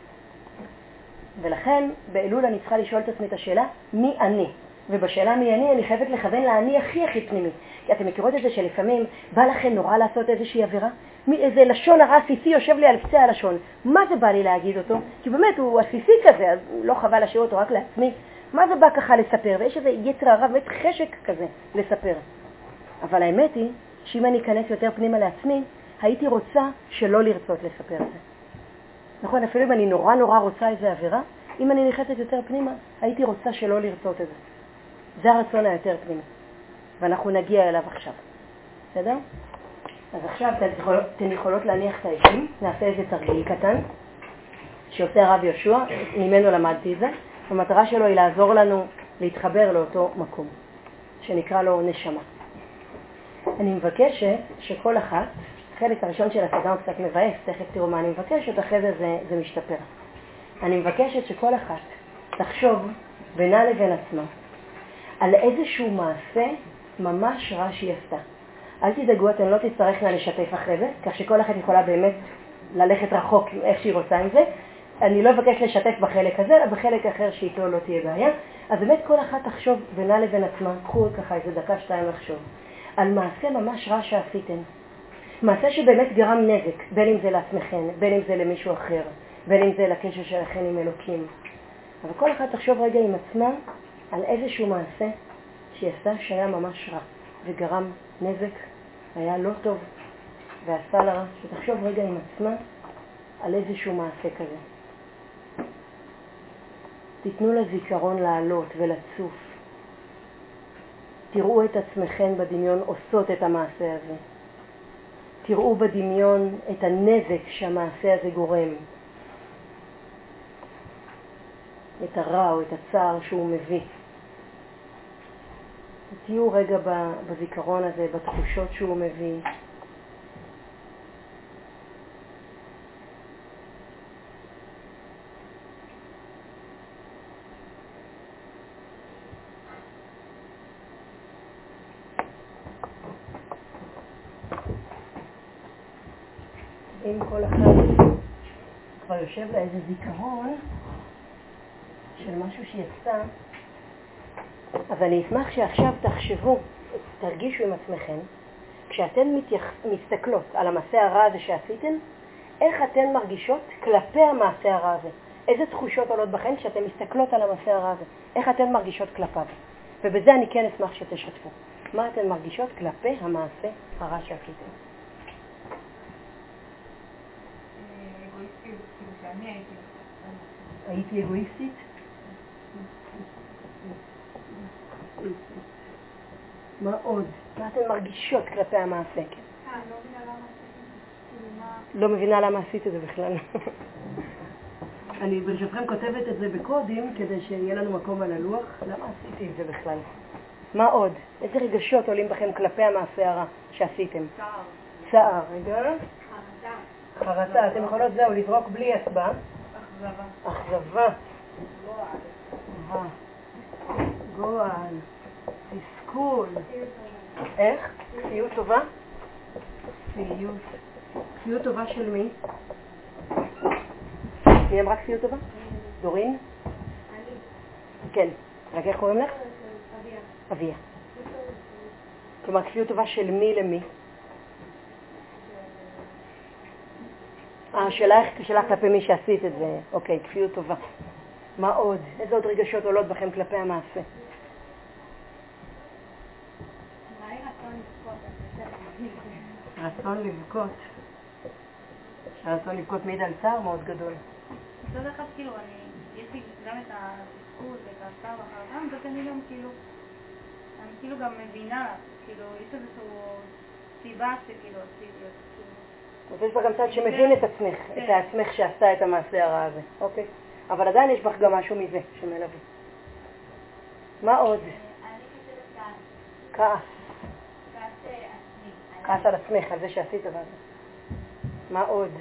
ולכן באלול אני צריכה לשאול את עצמי את השאלה, מי אני? ובשאלה מי אני חייבת לכוון לאני הכי פנימי. כי אתם מכירות את זה שלפעמים בא לכם נורא לעשות איזושהי עבירה, איזה לשון הרע עסיסי יושב לי על קצה הלשון. מה זה בא לי להגיד אותו? כי באמת הוא עסיסי כזה, אז לא חבל להשאיר אותו רק לעצמי. מה זה בא ככה לספר? ויש איזה יצר הרע ואת חשק כזה לספר. אבל האמת היא שאם אני אכנס יותר פנימה לעצמי, הייתי רוצה שלא לרצות לספר את זה. נכון, אפילו אם אני נורא רוצה איזה עבירה, אם אני נכנסת יותר פנימה, הייתי רוצה שלא לרצות את זה. זה הרצון היותר פנימי. ואנחנו נגיע אליו עכשיו. בסדר? אז עכשיו אתן יכולות להניח את האישים, נעשה איזה תרגיל קטן, שעושה הרב יהושע, ממנו למדתי את זה. המטרה שלו היא לעזור לנו להתחבר לאותו מקום, שנקרא לו נשמה. אני מבקשת שכל אחת, החלק הראשון של הסדנה הוא קצת מבאס, תכף תראו מה אני מבקשת, אחרי זה משתפר. אני מבקשת שכל אחת תחשוב בינה לבין עצמה, על איזשהו מעשה ממש רע שהיא עשתה. אל תדאגו, אתן לא תצטרכנה לשתף אחרי זה, כך שכל אחת יכולה באמת ללכת רחוק איך שהיא רוצה עם זה. אני לא מבקש לשתף בחלק הזה, אלא בחלק אחר שאיתו לא תהיה בעיה. אז באמת כל אחת תחשוב בינה לבין עצמה, קחו ככה איזה דקה שתיים לחשוב, על מעשה ממש רע שעשיתם. מעשה שבאמת גרם נזק, בין אם זה לעצמכם, בין אם זה למישהו אחר, בין אם זה לקשר שלכם עם אלוקים. אבל כל אחת תחשוב רגע עם עצמה על איזשהו מעשה שהיא עשתה שהיה ממש רע וגרם נזק, היה לא טוב ועשה לה רע, שתחשוב רגע עם עצמה על איזשהו מעשה כזה. תיתנו לזיכרון לעלות ולצוף. תראו את עצמכם בדמיון עושות את המעשה הזה. תראו בדמיון את הנזק שהמעשה הזה גורם. את הרע או את הצער שהוא מביא. תהיו רגע בזיכרון הזה, בתחושות שהוא מביא. אם כל אחד כבר יושב לה איזה זיכרון של משהו שיצא, אז אני אשמח שעכשיו תחשבו, תרגישו עם עצמכם, כשאתן מסתכלות על המעשה הרע הזה שעשיתן, איך אתן מרגישות כלפי המעשה הרע הזה? איזה תחושות עולות בכן כשאתן מסתכלות על המעשה הרע הזה? איך אתן מרגישות כלפיו? ובזה אני כן אשמח שתשתפו. מה אתן מרגישות כלפי המעשה הרע שעשיתן? אגואיסטית, שאני הייתי אגואיסטית? מה עוד? מה אתן מרגישות כלפי המעשה? לא מבינה למה עשית את זה בכלל. אני ברשותכם כותבת את זה בקודים כדי שיהיה לנו מקום על הלוח. למה עשיתי את זה בכלל? מה עוד? איזה רגשות עולים בכם כלפי המעשה הרע שעשיתם? צער. רגע. חרטה. אתם יכולות זהו לזרוק בלי הצבעה. אכזבה. גועל. תסכול. איך? ציות טובה? ציות טובה של מי? מי אמרה כפיות טובה? דורין? כן. רק איך קוראים לך? אביה. כלומר, כפיות טובה של מי למי? שלך כלפי מי שעשית את זה. אוקיי, כפיות טובה. מה עוד? איזה עוד רגשות עולות בכם כלפי המעשה? רצון לבכות. הרצון לבכות מעיד על צער מאוד גדול. מצד אחד, כאילו, יש לי גם את התסכול ואת הצער אחר, מצד שני גם, כאילו, אני כאילו גם מבינה, כאילו, יש איזושהי סיבה שכאילו עשיתי את זה. יש בה גם צד שמבין את עצמך, את עצמך שעשתה את המעשה הרע הזה, אוקיי? אבל עדיין יש בך גם משהו מזה שמלווה. מה עוד? אני חושבת כעס. עצמי. כעס על עצמך, על זה שעשית אבל. מה עוד?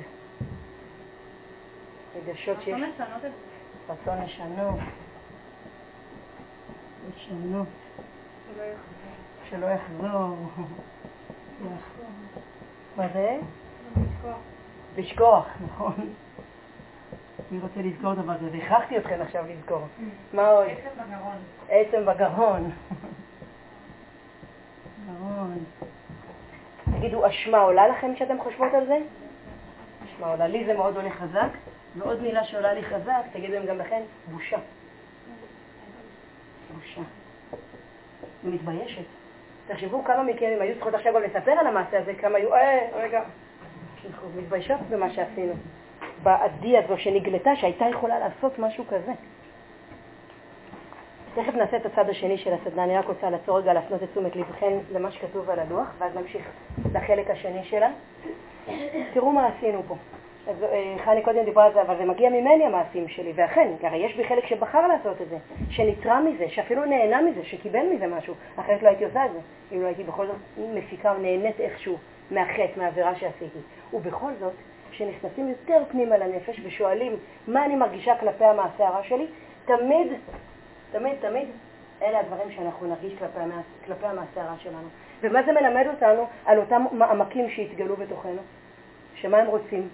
רגשות שיש... רצון לשנות את זה. רצון לשנות. לשנות. שלא יחזור. מה זה? לשכוח, נכון. אני רוצה לזכור דבר כזה. הכרחתי אתכם עכשיו לזכור. מה עוד? עצם בגרון. עצם בגרון. גרון. תגידו, אשמה עולה לכם כשאתם חושבות על זה? אשמה עולה. לי זה מאוד עולה חזק. ועוד מילה שעולה לי חזק, תגידו גם לכם, בושה. בושה. אני מתביישת. תחשבו כמה מכם, אם היו צריכות עכשיו גם לספר על המעשה הזה, כמה היו, רגע. אנחנו מתביישות במה שעשינו. בעדי הזו שנגלתה שהייתה יכולה לעשות משהו כזה. תכף נעשה את הצד השני של הסדנה, אני רק רוצה לעצור רגע להפנות את תשומת לבכם למה שכתוב על הלוח, ואז נמשיך לחלק השני שלה. תראו מה עשינו פה. אז חני קודם דיברה על זה, אבל זה מגיע ממני המעשים שלי, ואכן, הרי יש בי חלק שבחר לעשות את זה, שנתרם מזה, שאפילו נהנה מזה, שקיבל מזה משהו, אחרת לא הייתי עושה את זה, אם לא הייתי בכל זאת מפיקה או נהנית איכשהו מהחטא, מהעבירה שעשיתי. ובכל זאת, כשנכנסים יותר פנימה לנפש ושואלים מה אני מרגישה כלפי המעשה הרע שלי, תמיד, אלה הדברים שאנחנו נרגיש כלפי המעשה הרע שלנו. ומה זה מלמד אותנו על אותם מעמקים שהתגלו בתוכנו? שמה הם רוצים?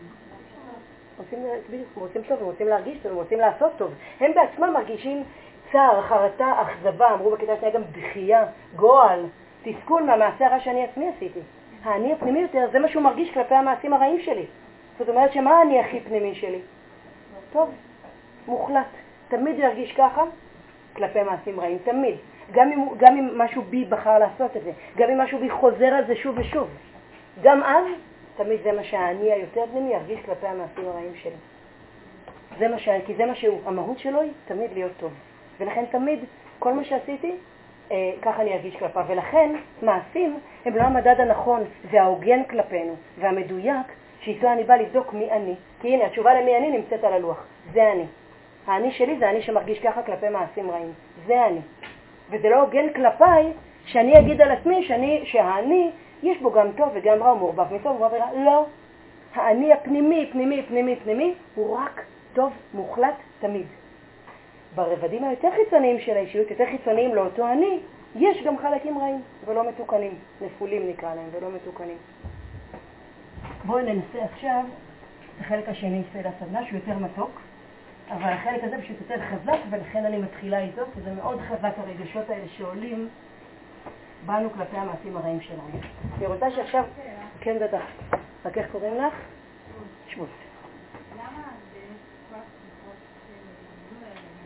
רוצים טוב, הם רוצים להרגיש טוב, הם רוצים לעשות טוב. הם בעצמם מרגישים צער, חרטה, אכזבה, אמרו בכיתה שנייה גם דחייה, גועל, תסכול מהמעשה הרע שאני עצמי עשיתי. האני הפנימי יותר, זה מה שהוא מרגיש כלפי המעשים הרעים שלי. זאת אומרת שמה האני הכי פנימי שלי? טוב, מוחלט. תמיד ירגיש ככה כלפי מעשים רעים, תמיד. גם אם משהו בי בחר לעשות את זה, גם אם משהו בי חוזר על זה שוב ושוב. גם אז, תמיד זה מה שהאני היותר פנימי ירגיש כלפי המעשים הרעים שלי. כי זה מה שהוא, המהות שלו היא תמיד להיות טוב. ולכן תמיד, כל מה שעשיתי, ככה אני ארגיש כלפיו. ולכן, מעשים הם לא המדד הנכון, זה ההוגן כלפינו, והמדויק שאיתו אני בא לבדוק מי אני. כי הנה, התשובה למי אני נמצאת על הלוח. זה אני. האני שלי זה אני שמרגיש ככה כלפי מעשים רעים. זה אני. וזה לא הוגן כלפיי שאני אגיד על עצמי שהאני יש בו גם טוב וגם רע ומעורבב מטוב ומעורבב רע. לא. האני הפנימי הוא רק טוב מוחלט תמיד. ברבדים היותר חיצוניים של האישיות, יותר חיצוניים לאותו אני, יש גם חלקים רעים ולא מתוקנים. נפולים נקרא להם ולא מתוקנים. בואו ננסה עכשיו את החלק השני של הסדנה שהוא יותר מתוק. אבל החלק הזה פשוט יותר חזק, ולכן אני מתחילה איתו, כי זה מאוד חזק הרגשות האלה שעולים בנו כלפי המעשים הרעים שלנו. אני רוצה שעכשיו... כן, בטח. רק איך קוראים לך? שמות. למה זה כל הסיפור של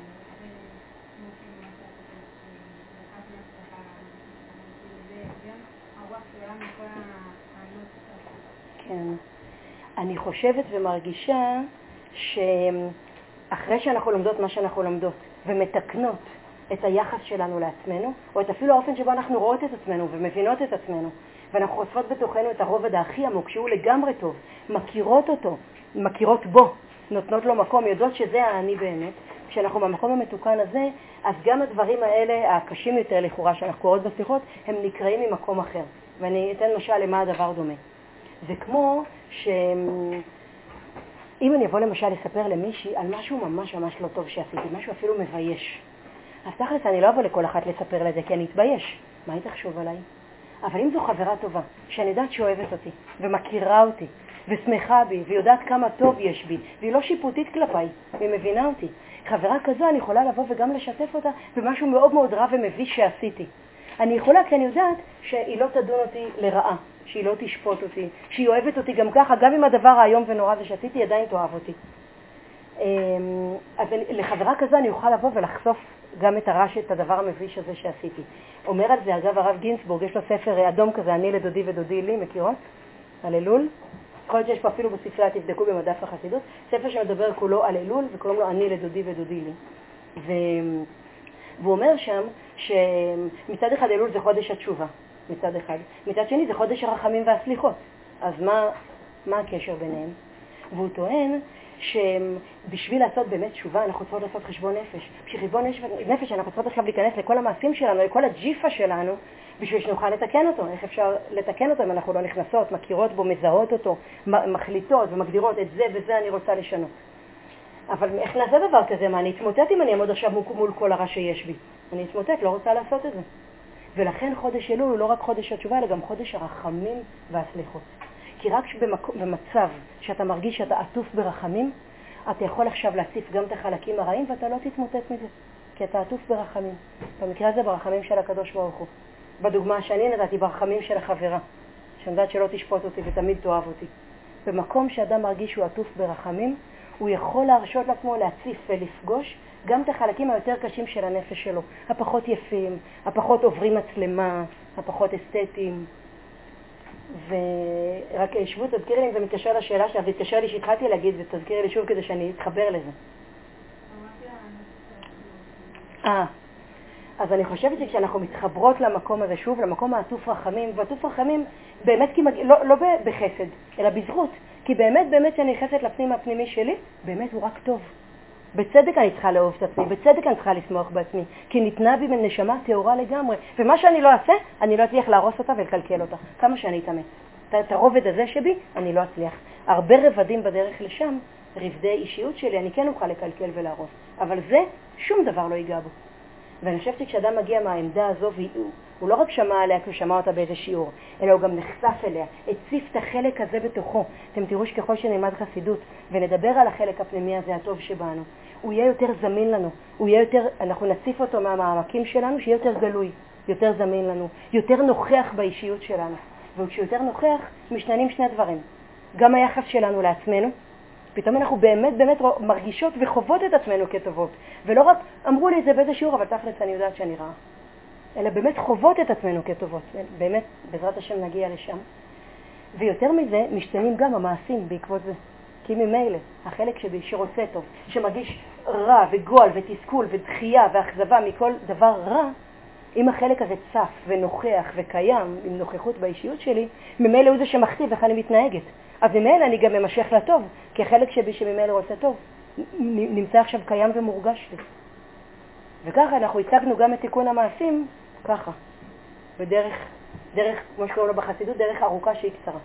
כן. אני חושבת ומרגישה אחרי שאנחנו לומדות מה שאנחנו לומדות ומתקנות את היחס שלנו לעצמנו, או את אפילו האופן שבו אנחנו רואות את עצמנו ומבינות את עצמנו, ואנחנו חושפות בתוכנו את הרובד הכי עמוק שהוא לגמרי טוב, מכירות אותו, מכירות בו, נותנות לו מקום, יודעות שזה האני באמת. כשאנחנו במקום המתוקן הזה, אז גם הדברים האלה, הקשים יותר לכאורה שאנחנו קוראות בשיחות, הם נקראים ממקום אחר. ואני אתן משל למה הדבר דומה. זה כמו אם אני אבוא למשל לספר למישהי על משהו ממש ממש לא טוב שעשיתי, משהו אפילו מבייש. אז תכלס אני לא אבוא לכל אחת לספר לזה כי אני אתבייש. מה היא תחשוב עליי? אבל אם זו חברה טובה, שאני יודעת שאוהבת אותי ומכירה אותי, ושמחה בי, והיא יודעת כמה טוב יש בי, והיא לא שיפוטית כלפיי, והיא מבינה אותי. חברה כזו אני יכולה לבוא וגם לשתף אותה במשהו מאוד מאוד רע ומביש שעשיתי. אני יכולה כי אני יודעת שהיא לא תדון אותי לרעה, שהיא לא תשפוט אותי, שהיא אוהבת אותי גם ככה, גם אם הדבר היום ונורא זה שעשיתי, היא עדיין תאהב אותי. אז לחברה כזו אני אוכל לבוא ולחשוף גם את הרע, את הדבר המביש הזה שעשיתי. אומר על זה, אגב, הרב גינסבורג, יש לו ספר אדום כזה, אני לדודי ודודי לי, מכירות? על אלול. יכול להיות שיש פה אפילו בספרייה, תבדקו במדף החסידות, ספר שמדבר כולו על אלול וקוראים לו אני לדודי ודודי לי. והוא אומר שם שמצד אחד אלול זה חודש התשובה, מצד אחד. מצד שני זה חודש הרחמים והסליחות. אז מה הקשר ביניהם? והוא טוען שבשביל לעשות באמת תשובה אנחנו צריכות לעשות חשבון נפש. בשביל חשבון נפש אנחנו צריכות עכשיו להיכנס לכל המעשים שלנו, לכל הג'יפה שלנו, בשביל שנוכל לתקן אותו. איך אפשר לתקן אותו אם אנחנו לא נכנסות, מכירות בו, מזהות אותו, מחליטות ומגדירות את זה וזה אני רוצה לשנות. אבל איך נעשה דבר כזה? מה, אני אתמוטט אם אני אעמוד עכשיו מול כל הרע שיש בי? אני אתמוטט, לא רוצה לעשות את זה. ולכן חודש אלול הוא לא רק חודש התשובה, אלא גם חודש הרחמים והסליחות. כי רק במצב שאתה מרגיש שאתה עטוף ברחמים, אתה יכול עכשיו להציף גם את החלקים הרעים ואתה לא תתמוטט מזה, כי אתה עטוף ברחמים. במקרה הזה ברחמים של הקדוש ברוך הוא. בדוגמה שאני נתתי, ברחמים של החברה, שאני יודעת שלא תשפוט אותי ותמיד תאהב אותי. במקום שאדם מרגיש שהוא עטוף ברחמים, הוא יכול להרשות לעצמו להציף ולפגוש גם את החלקים היותר קשים של הנפש שלו, הפחות יפים, הפחות עוברים מצלמה, הפחות אסתטיים. ורק שבו, תזכירי לי אם זה מתקשר לשאלה שלה, ותתקשר לי שהתחלתי להגיד, ותזכירי לי שוב כדי שאני אתחבר לזה. אז אני חושבת שכשאנחנו מתחברות למקום הזה שוב, למקום העטוף רחמים, ועטוף רחמים באמת לא בחסד, אלא בזכות, כי באמת שאני נכנסת לפנים הפנימי שלי, באמת הוא רק טוב. בצדק אני צריכה לאהוב את עצמי, בצדק אני צריכה לשמוח בעצמי, כי ניתנה בי נשמה טהורה לגמרי, ומה שאני לא אעשה, אני לא אצליח להרוס אותה ולקלקל אותה, כמה שאני אתאמץ. את הרובד הזה שבי, אני לא אצליח. הרבה רבדים בדרך לשם, רבדי אישיות שלי, אני כן אוכל לקלקל ולהרוס, אבל זה שום דבר לא ייגע בו. ואני חושבת שכשאדם מגיע מהעמדה הזו, הוא לא רק שמע עליה כי הוא שמע אותה באיזה שיעור, אלא הוא גם נחשף אליה, הציף את החלק הזה בתוכו. אתם תראו שככל שנלמד חסידות ונדבר על החלק הפנימי הזה הטוב שבנו, הוא יהיה יותר זמין לנו, אנחנו נציף אותו מהמעמקים שלנו, שיהיה יותר גלוי, יותר זמין לנו, יותר נוכח באישיות שלנו. וכשיותר נוכח, משתנים שני דברים. גם היחס שלנו לעצמנו, פתאום אנחנו באמת מרגישות וחוות את עצמנו כטובות. ולא רק אמרו לי את זה באיזה שיעור, אבל תכלס אני יודעת שאני רעה. אלא באמת חוות את עצמנו כטובות. באמת, בעזרת השם נגיע לשם. ויותר מזה, משתנים גם המעשים בעקבות זה. כי ממילא, החלק שבי שרוצה טוב, שמרגיש רע וגועל ותסכול ודחייה ואכזבה מכל דבר רע, אם החלק הזה צף ונוכח וקיים עם נוכחות באישיות שלי, ממילא הוא זה שמכתיב איך אני מתנהגת. אז ממילא אני גם ממשך לטוב, כי החלק שבי שממילא רוצה טוב, נמצא עכשיו קיים ומורגש לי. וככה אנחנו הצגנו גם את תיקון המעשים, ככה, בדרך, כמו שקוראים לו בחסידות, דרך ארוכה שהיא קצרה.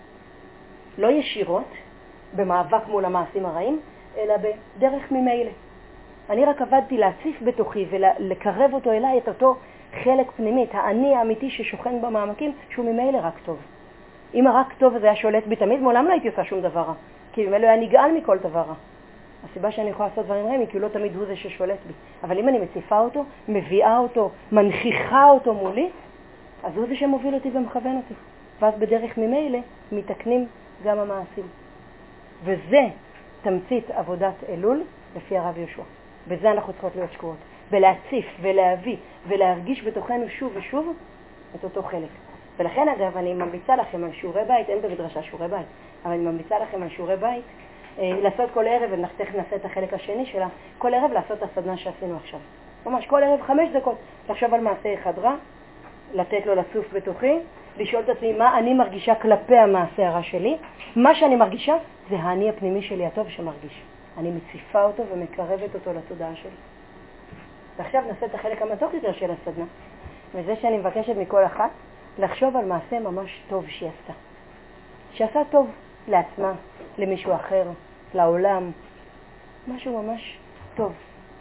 לא ישירות, במאבק מול המעשים הרעים, אלא בדרך ממילא. אני רק עבדתי להציף בתוכי ולקרב אותו אליי את אותו חלק פנימי, את האני האמיתי ששוכן במעמקים, שהוא ממילא רק טוב. אם הרק טוב הזה היה שולט בי תמיד, מעולם לא הייתי עושה שום דבר רע, כי ממילא היה נגעל מכל דבר רע. הסיבה שאני יכולה לעשות דברים רעים היא כי הוא לא תמיד הוא זה ששולט בי. אבל אם אני מציפה אותו, מביאה אותו, מנכיחה אותו מולי, אז הוא זה שמוביל אותי ומכוון אותי. ואז בדרך ממילא מתקנים גם המעשים. וזה תמצית עבודת אלול לפי הרב יהושע. בזה אנחנו צריכות להיות שקועות. ולהציף ולהביא ולהרגיש בתוכנו שוב ושוב את אותו חלק. ולכן אגב אני ממליצה לכם על שיעורי בית, אין במדרשה שיעורי בית, אבל אני ממליצה לכם על שיעורי בית, לעשות כל ערב, ותכף נעשה את החלק השני שלה, כל ערב לעשות את הסדנה שעשינו עכשיו. ממש כל ערב 5 דקות, לחשוב על מעשה אחד רע, לתת לו לצוף בתוכי, לשאול את עצמי מה אני מרגישה כלפי המעשה הרע שלי. מה שאני מרגישה זה האני הפנימי שלי הטוב שמרגיש. אני מציפה אותו ומקרבת אותו לתודעה שלי. ועכשיו נעשה את החלק המתוק יותר של הסדנה, וזה שאני מבקשת מכל אחת לחשוב על מעשה ממש טוב שהיא עשתה. שעשה טוב לעצמה, למישהו אחר, לעולם, משהו ממש טוב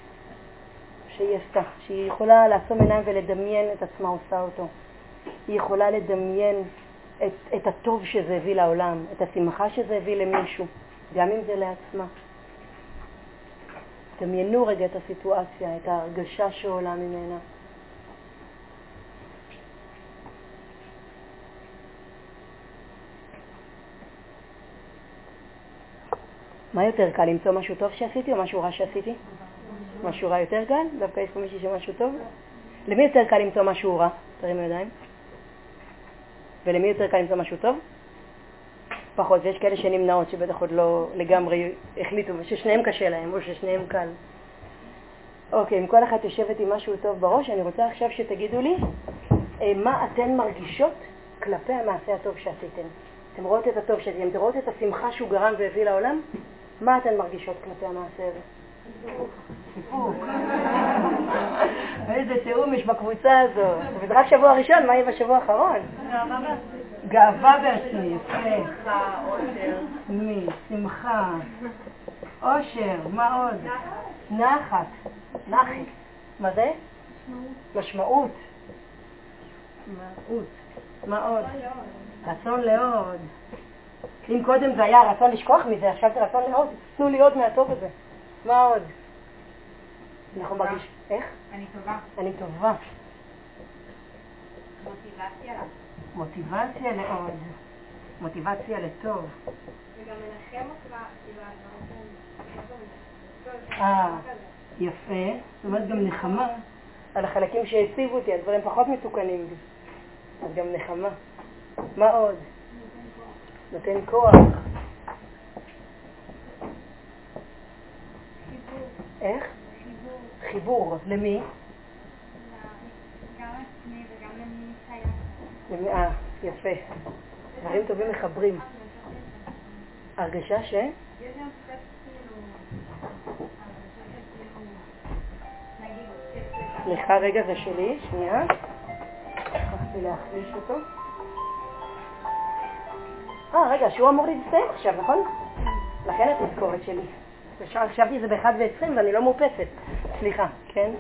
שהיא עשתה, שהיא יכולה לעצום עיניים ולדמיין את עצמה עושה אותו. היא יכולה לדמיין את הטוב שזה הביא לעולם, את השמחה שזה הביא למישהו, גם אם זה לעצמה. דמיינו רגע את הסיטואציה, את ההרגשה שעולה ממנה. מה יותר קל, למצוא משהו טוב שעשיתי או משהו רע שעשיתי? משהו רע יותר קל? דווקא יש פה מישהי שמשהו טוב? למי יותר קל למצוא משהו רע? תרימו ידיים. ולמי יותר קל למצוא משהו טוב? פחות. ויש כאלה שנמנעות שבטח עוד לא לגמרי החליטו ששניהם קשה להם או ששניהם קל. אוקיי, אם כל אחת יושבת עם משהו טוב בראש, אני רוצה עכשיו שתגידו לי מה אתן מרגישות כלפי המעשה הטוב שעשיתן. אתם רואות את הטוב שעשיתן, אתם רואות את השמחה שהוא גרם והביא לעולם? מה אתן מרגישות כלפי המעשה הזה? סיפוק. איזה תאום יש בקבוצה הזאת. וזה רק שבוע ראשון, מה יהיה בשבוע האחרון? גאווה בעצמי, יפה. אושר. מי? שמחה. אושר, מה עוד? נחת. נחת. מה זה? משמעות. משמעות. מה עוד? רצון לעוד. אם קודם זה היה רצון לשכוח מזה, עכשיו זה רצון לעוד. תנו לי עוד מהטוב הזה. מה עוד? אנחנו מרגיש... איך? אני טובה. אני טובה. מוטיבציה. מוטיבציה לעוד. מוטיבציה לטוב. וגם מנחם אותך, יפה. זאת אומרת גם נחמה על החלקים שהציבו אותי, הדברים פחות מתוקנים לי. אז גם נחמה. מה עוד? נותן כוח. איך? חיבור. למי? גם עצמי וגם למי שהיה. יפה. דברים טובים מחברים. הרגשה ש? יש גם קצת כאילו, נגיד, סליחה רגע, זה שלי, שנייה. הלכתי להחליש אותו. רגע, שהוא אמור להסתיים עכשיו, נכון? לכן התזכורת שלי. חשבתי זה ב-1:20 ואני לא מאופסת. סליחה, כן?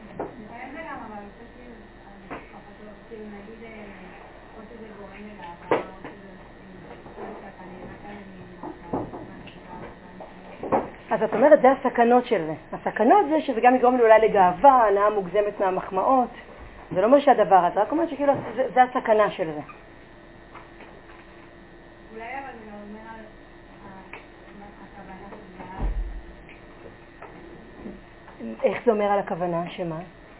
אז את אומרת, זה הסכנות של זה. הסכנות זה שזה גם יגרום לי אולי לגאווה, הנאה מוגזמת מהמחמאות. זה לא אומר שהדבר הזה, רק אומרת שכאילו זה הסכנה של זה. אולי אבל זה אומר על הכוונה של איך זה אומר על הכוונה? שמה?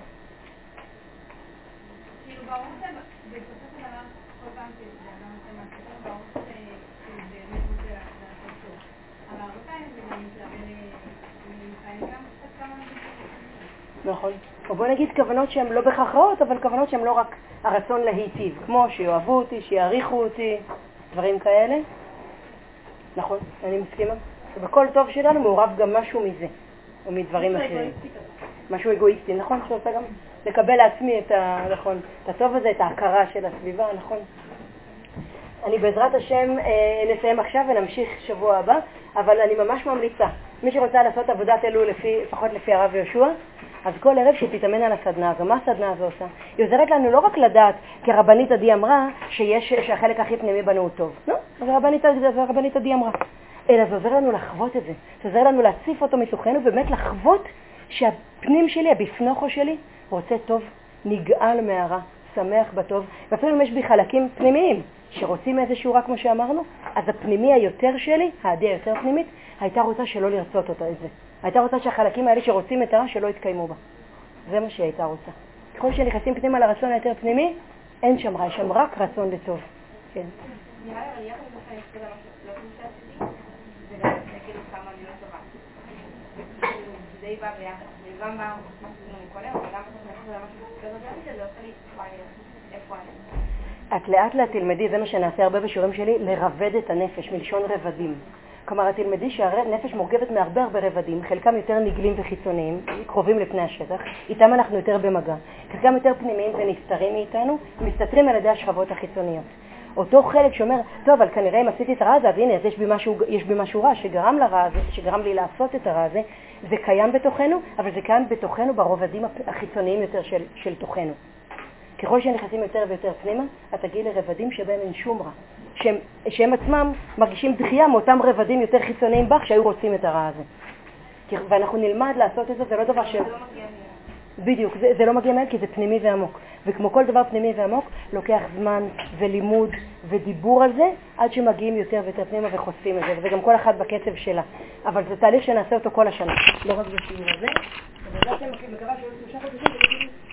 כאילו ברור שבסופו של דבר כל פעם שאדם עושה מעשה טוב, ברור שבאמת רוצה לעשות טוב. אבל הרבה פעמים זה גם מתלווה לפעמים גם קצת כמה נגיד. נכון. או בוא נגיד כוונות שהן לא בהכרח רעות, אבל כוונות שהן לא רק הרצון להיטיב, כמו שיאהבו אותי, שיעריכו אותי, דברים כאלה. נכון, אני מסכימה. ובכל טוב שלנו מעורב גם משהו מזה, או מדברים אחרים. משהו אגואיסטי, נכון? שרוצה גם לקבל לעצמי את הטוב הזה, את ההכרה של הסביבה, נכון? אני בעזרת השם נסיים עכשיו ונמשיך שבוע הבא, אבל אני ממש ממליצה. מי שרוצה לעשות עבודת אלול לפחות לפי הרב יהושע, אז כל ערב שתתאמן על הסדנה הזו. מה הסדנה הזו עושה? היא עוזרת לנו לא רק לדעת, כי רבנית עדי אמרה שהחלק הכי פנימי בנו הוא טוב. לא, אז רבנית עדי אמרה. אלא זה עוזר לנו לחוות את זה. זה עוזר לנו להציף אותו מתוכנו, ובאמת לחוות שהפנים שלי, הבפנוכו שלי, רוצה טוב, נגאל מהרע, שמח בטוב. ואפילו אם יש בי חלקים פנימיים שרוצים איזשהו רע כמו שאמרנו, אז הפנימי היותר שלי, העדי היותר פנימית, הייתה רוצה שלא לרצות אותה את זה. הייתה רוצה שהחלקים האלה שרוצים את הרע שלא יתקיימו בה. זה מה שהיא הייתה רוצה. ככל שנכנסים פנימה לרצון היותר פנימי, אין שם רע, יש שם רק רצון לטוב. כן. נראה לי, אבל יחד עם לך יש כזה לא תמושה שלי, זה כאילו כמה להיות טובה. זה די בא ביחד, זה גם בא מקודם, אבל גם פשוט זה משהו כזה גרתי שזה עושה לי איפה אני. את לאט לאט תלמדי, זה מה שנעשה הרבה בשיעורים שלי, לרבד את הנפש, מלשון רבדים. כלומר, את תלמדי שהנפש מורכבת מהרבה רבדים, חלקם יותר נגלים וחיצוניים, קרובים לפני השטח, איתם אנחנו יותר במגע. חלקם יותר פנימיים ונסתרים מאיתנו, מסתתרים על ידי השכבות החיצוניות. אותו חלק שאומר, טוב, אבל כנראה אם עשיתי את הרע הזה, אז הנה, אז יש בי משהו רע שגרם לרע הזה, שגרם לי לעשות את הרע הזה, זה קיים בתוכנו, אבל זה קיים בתוכנו ברובדים החיצוניים יותר של תוכנו. ככל שנכנסים יותר ויותר פנימה, אתה תגיע לרבדים שבהם אין שום רע. שהם עצמם מרגישים דחייה מאותם רבדים יותר חיצוניים בך שהיו רוצים את הרע הזה. ואנחנו נלמד לעשות את זה, זה לא דבר ש... בדיוק, זה לא מגיע מהם כי זה פנימי ועמוק. וכמו כל דבר פנימי ועמוק, לוקח זמן ולימוד ודיבור על זה, עד שמגיעים יותר ויותר פנימה וחושפים את זה, וגם כל אחד בקצב שלה. אבל זה תהליך שנעשה אותו כל השנה, לא רק בשיעור הזה. אבל זה אתם מקווה שיהיו 3 חודשים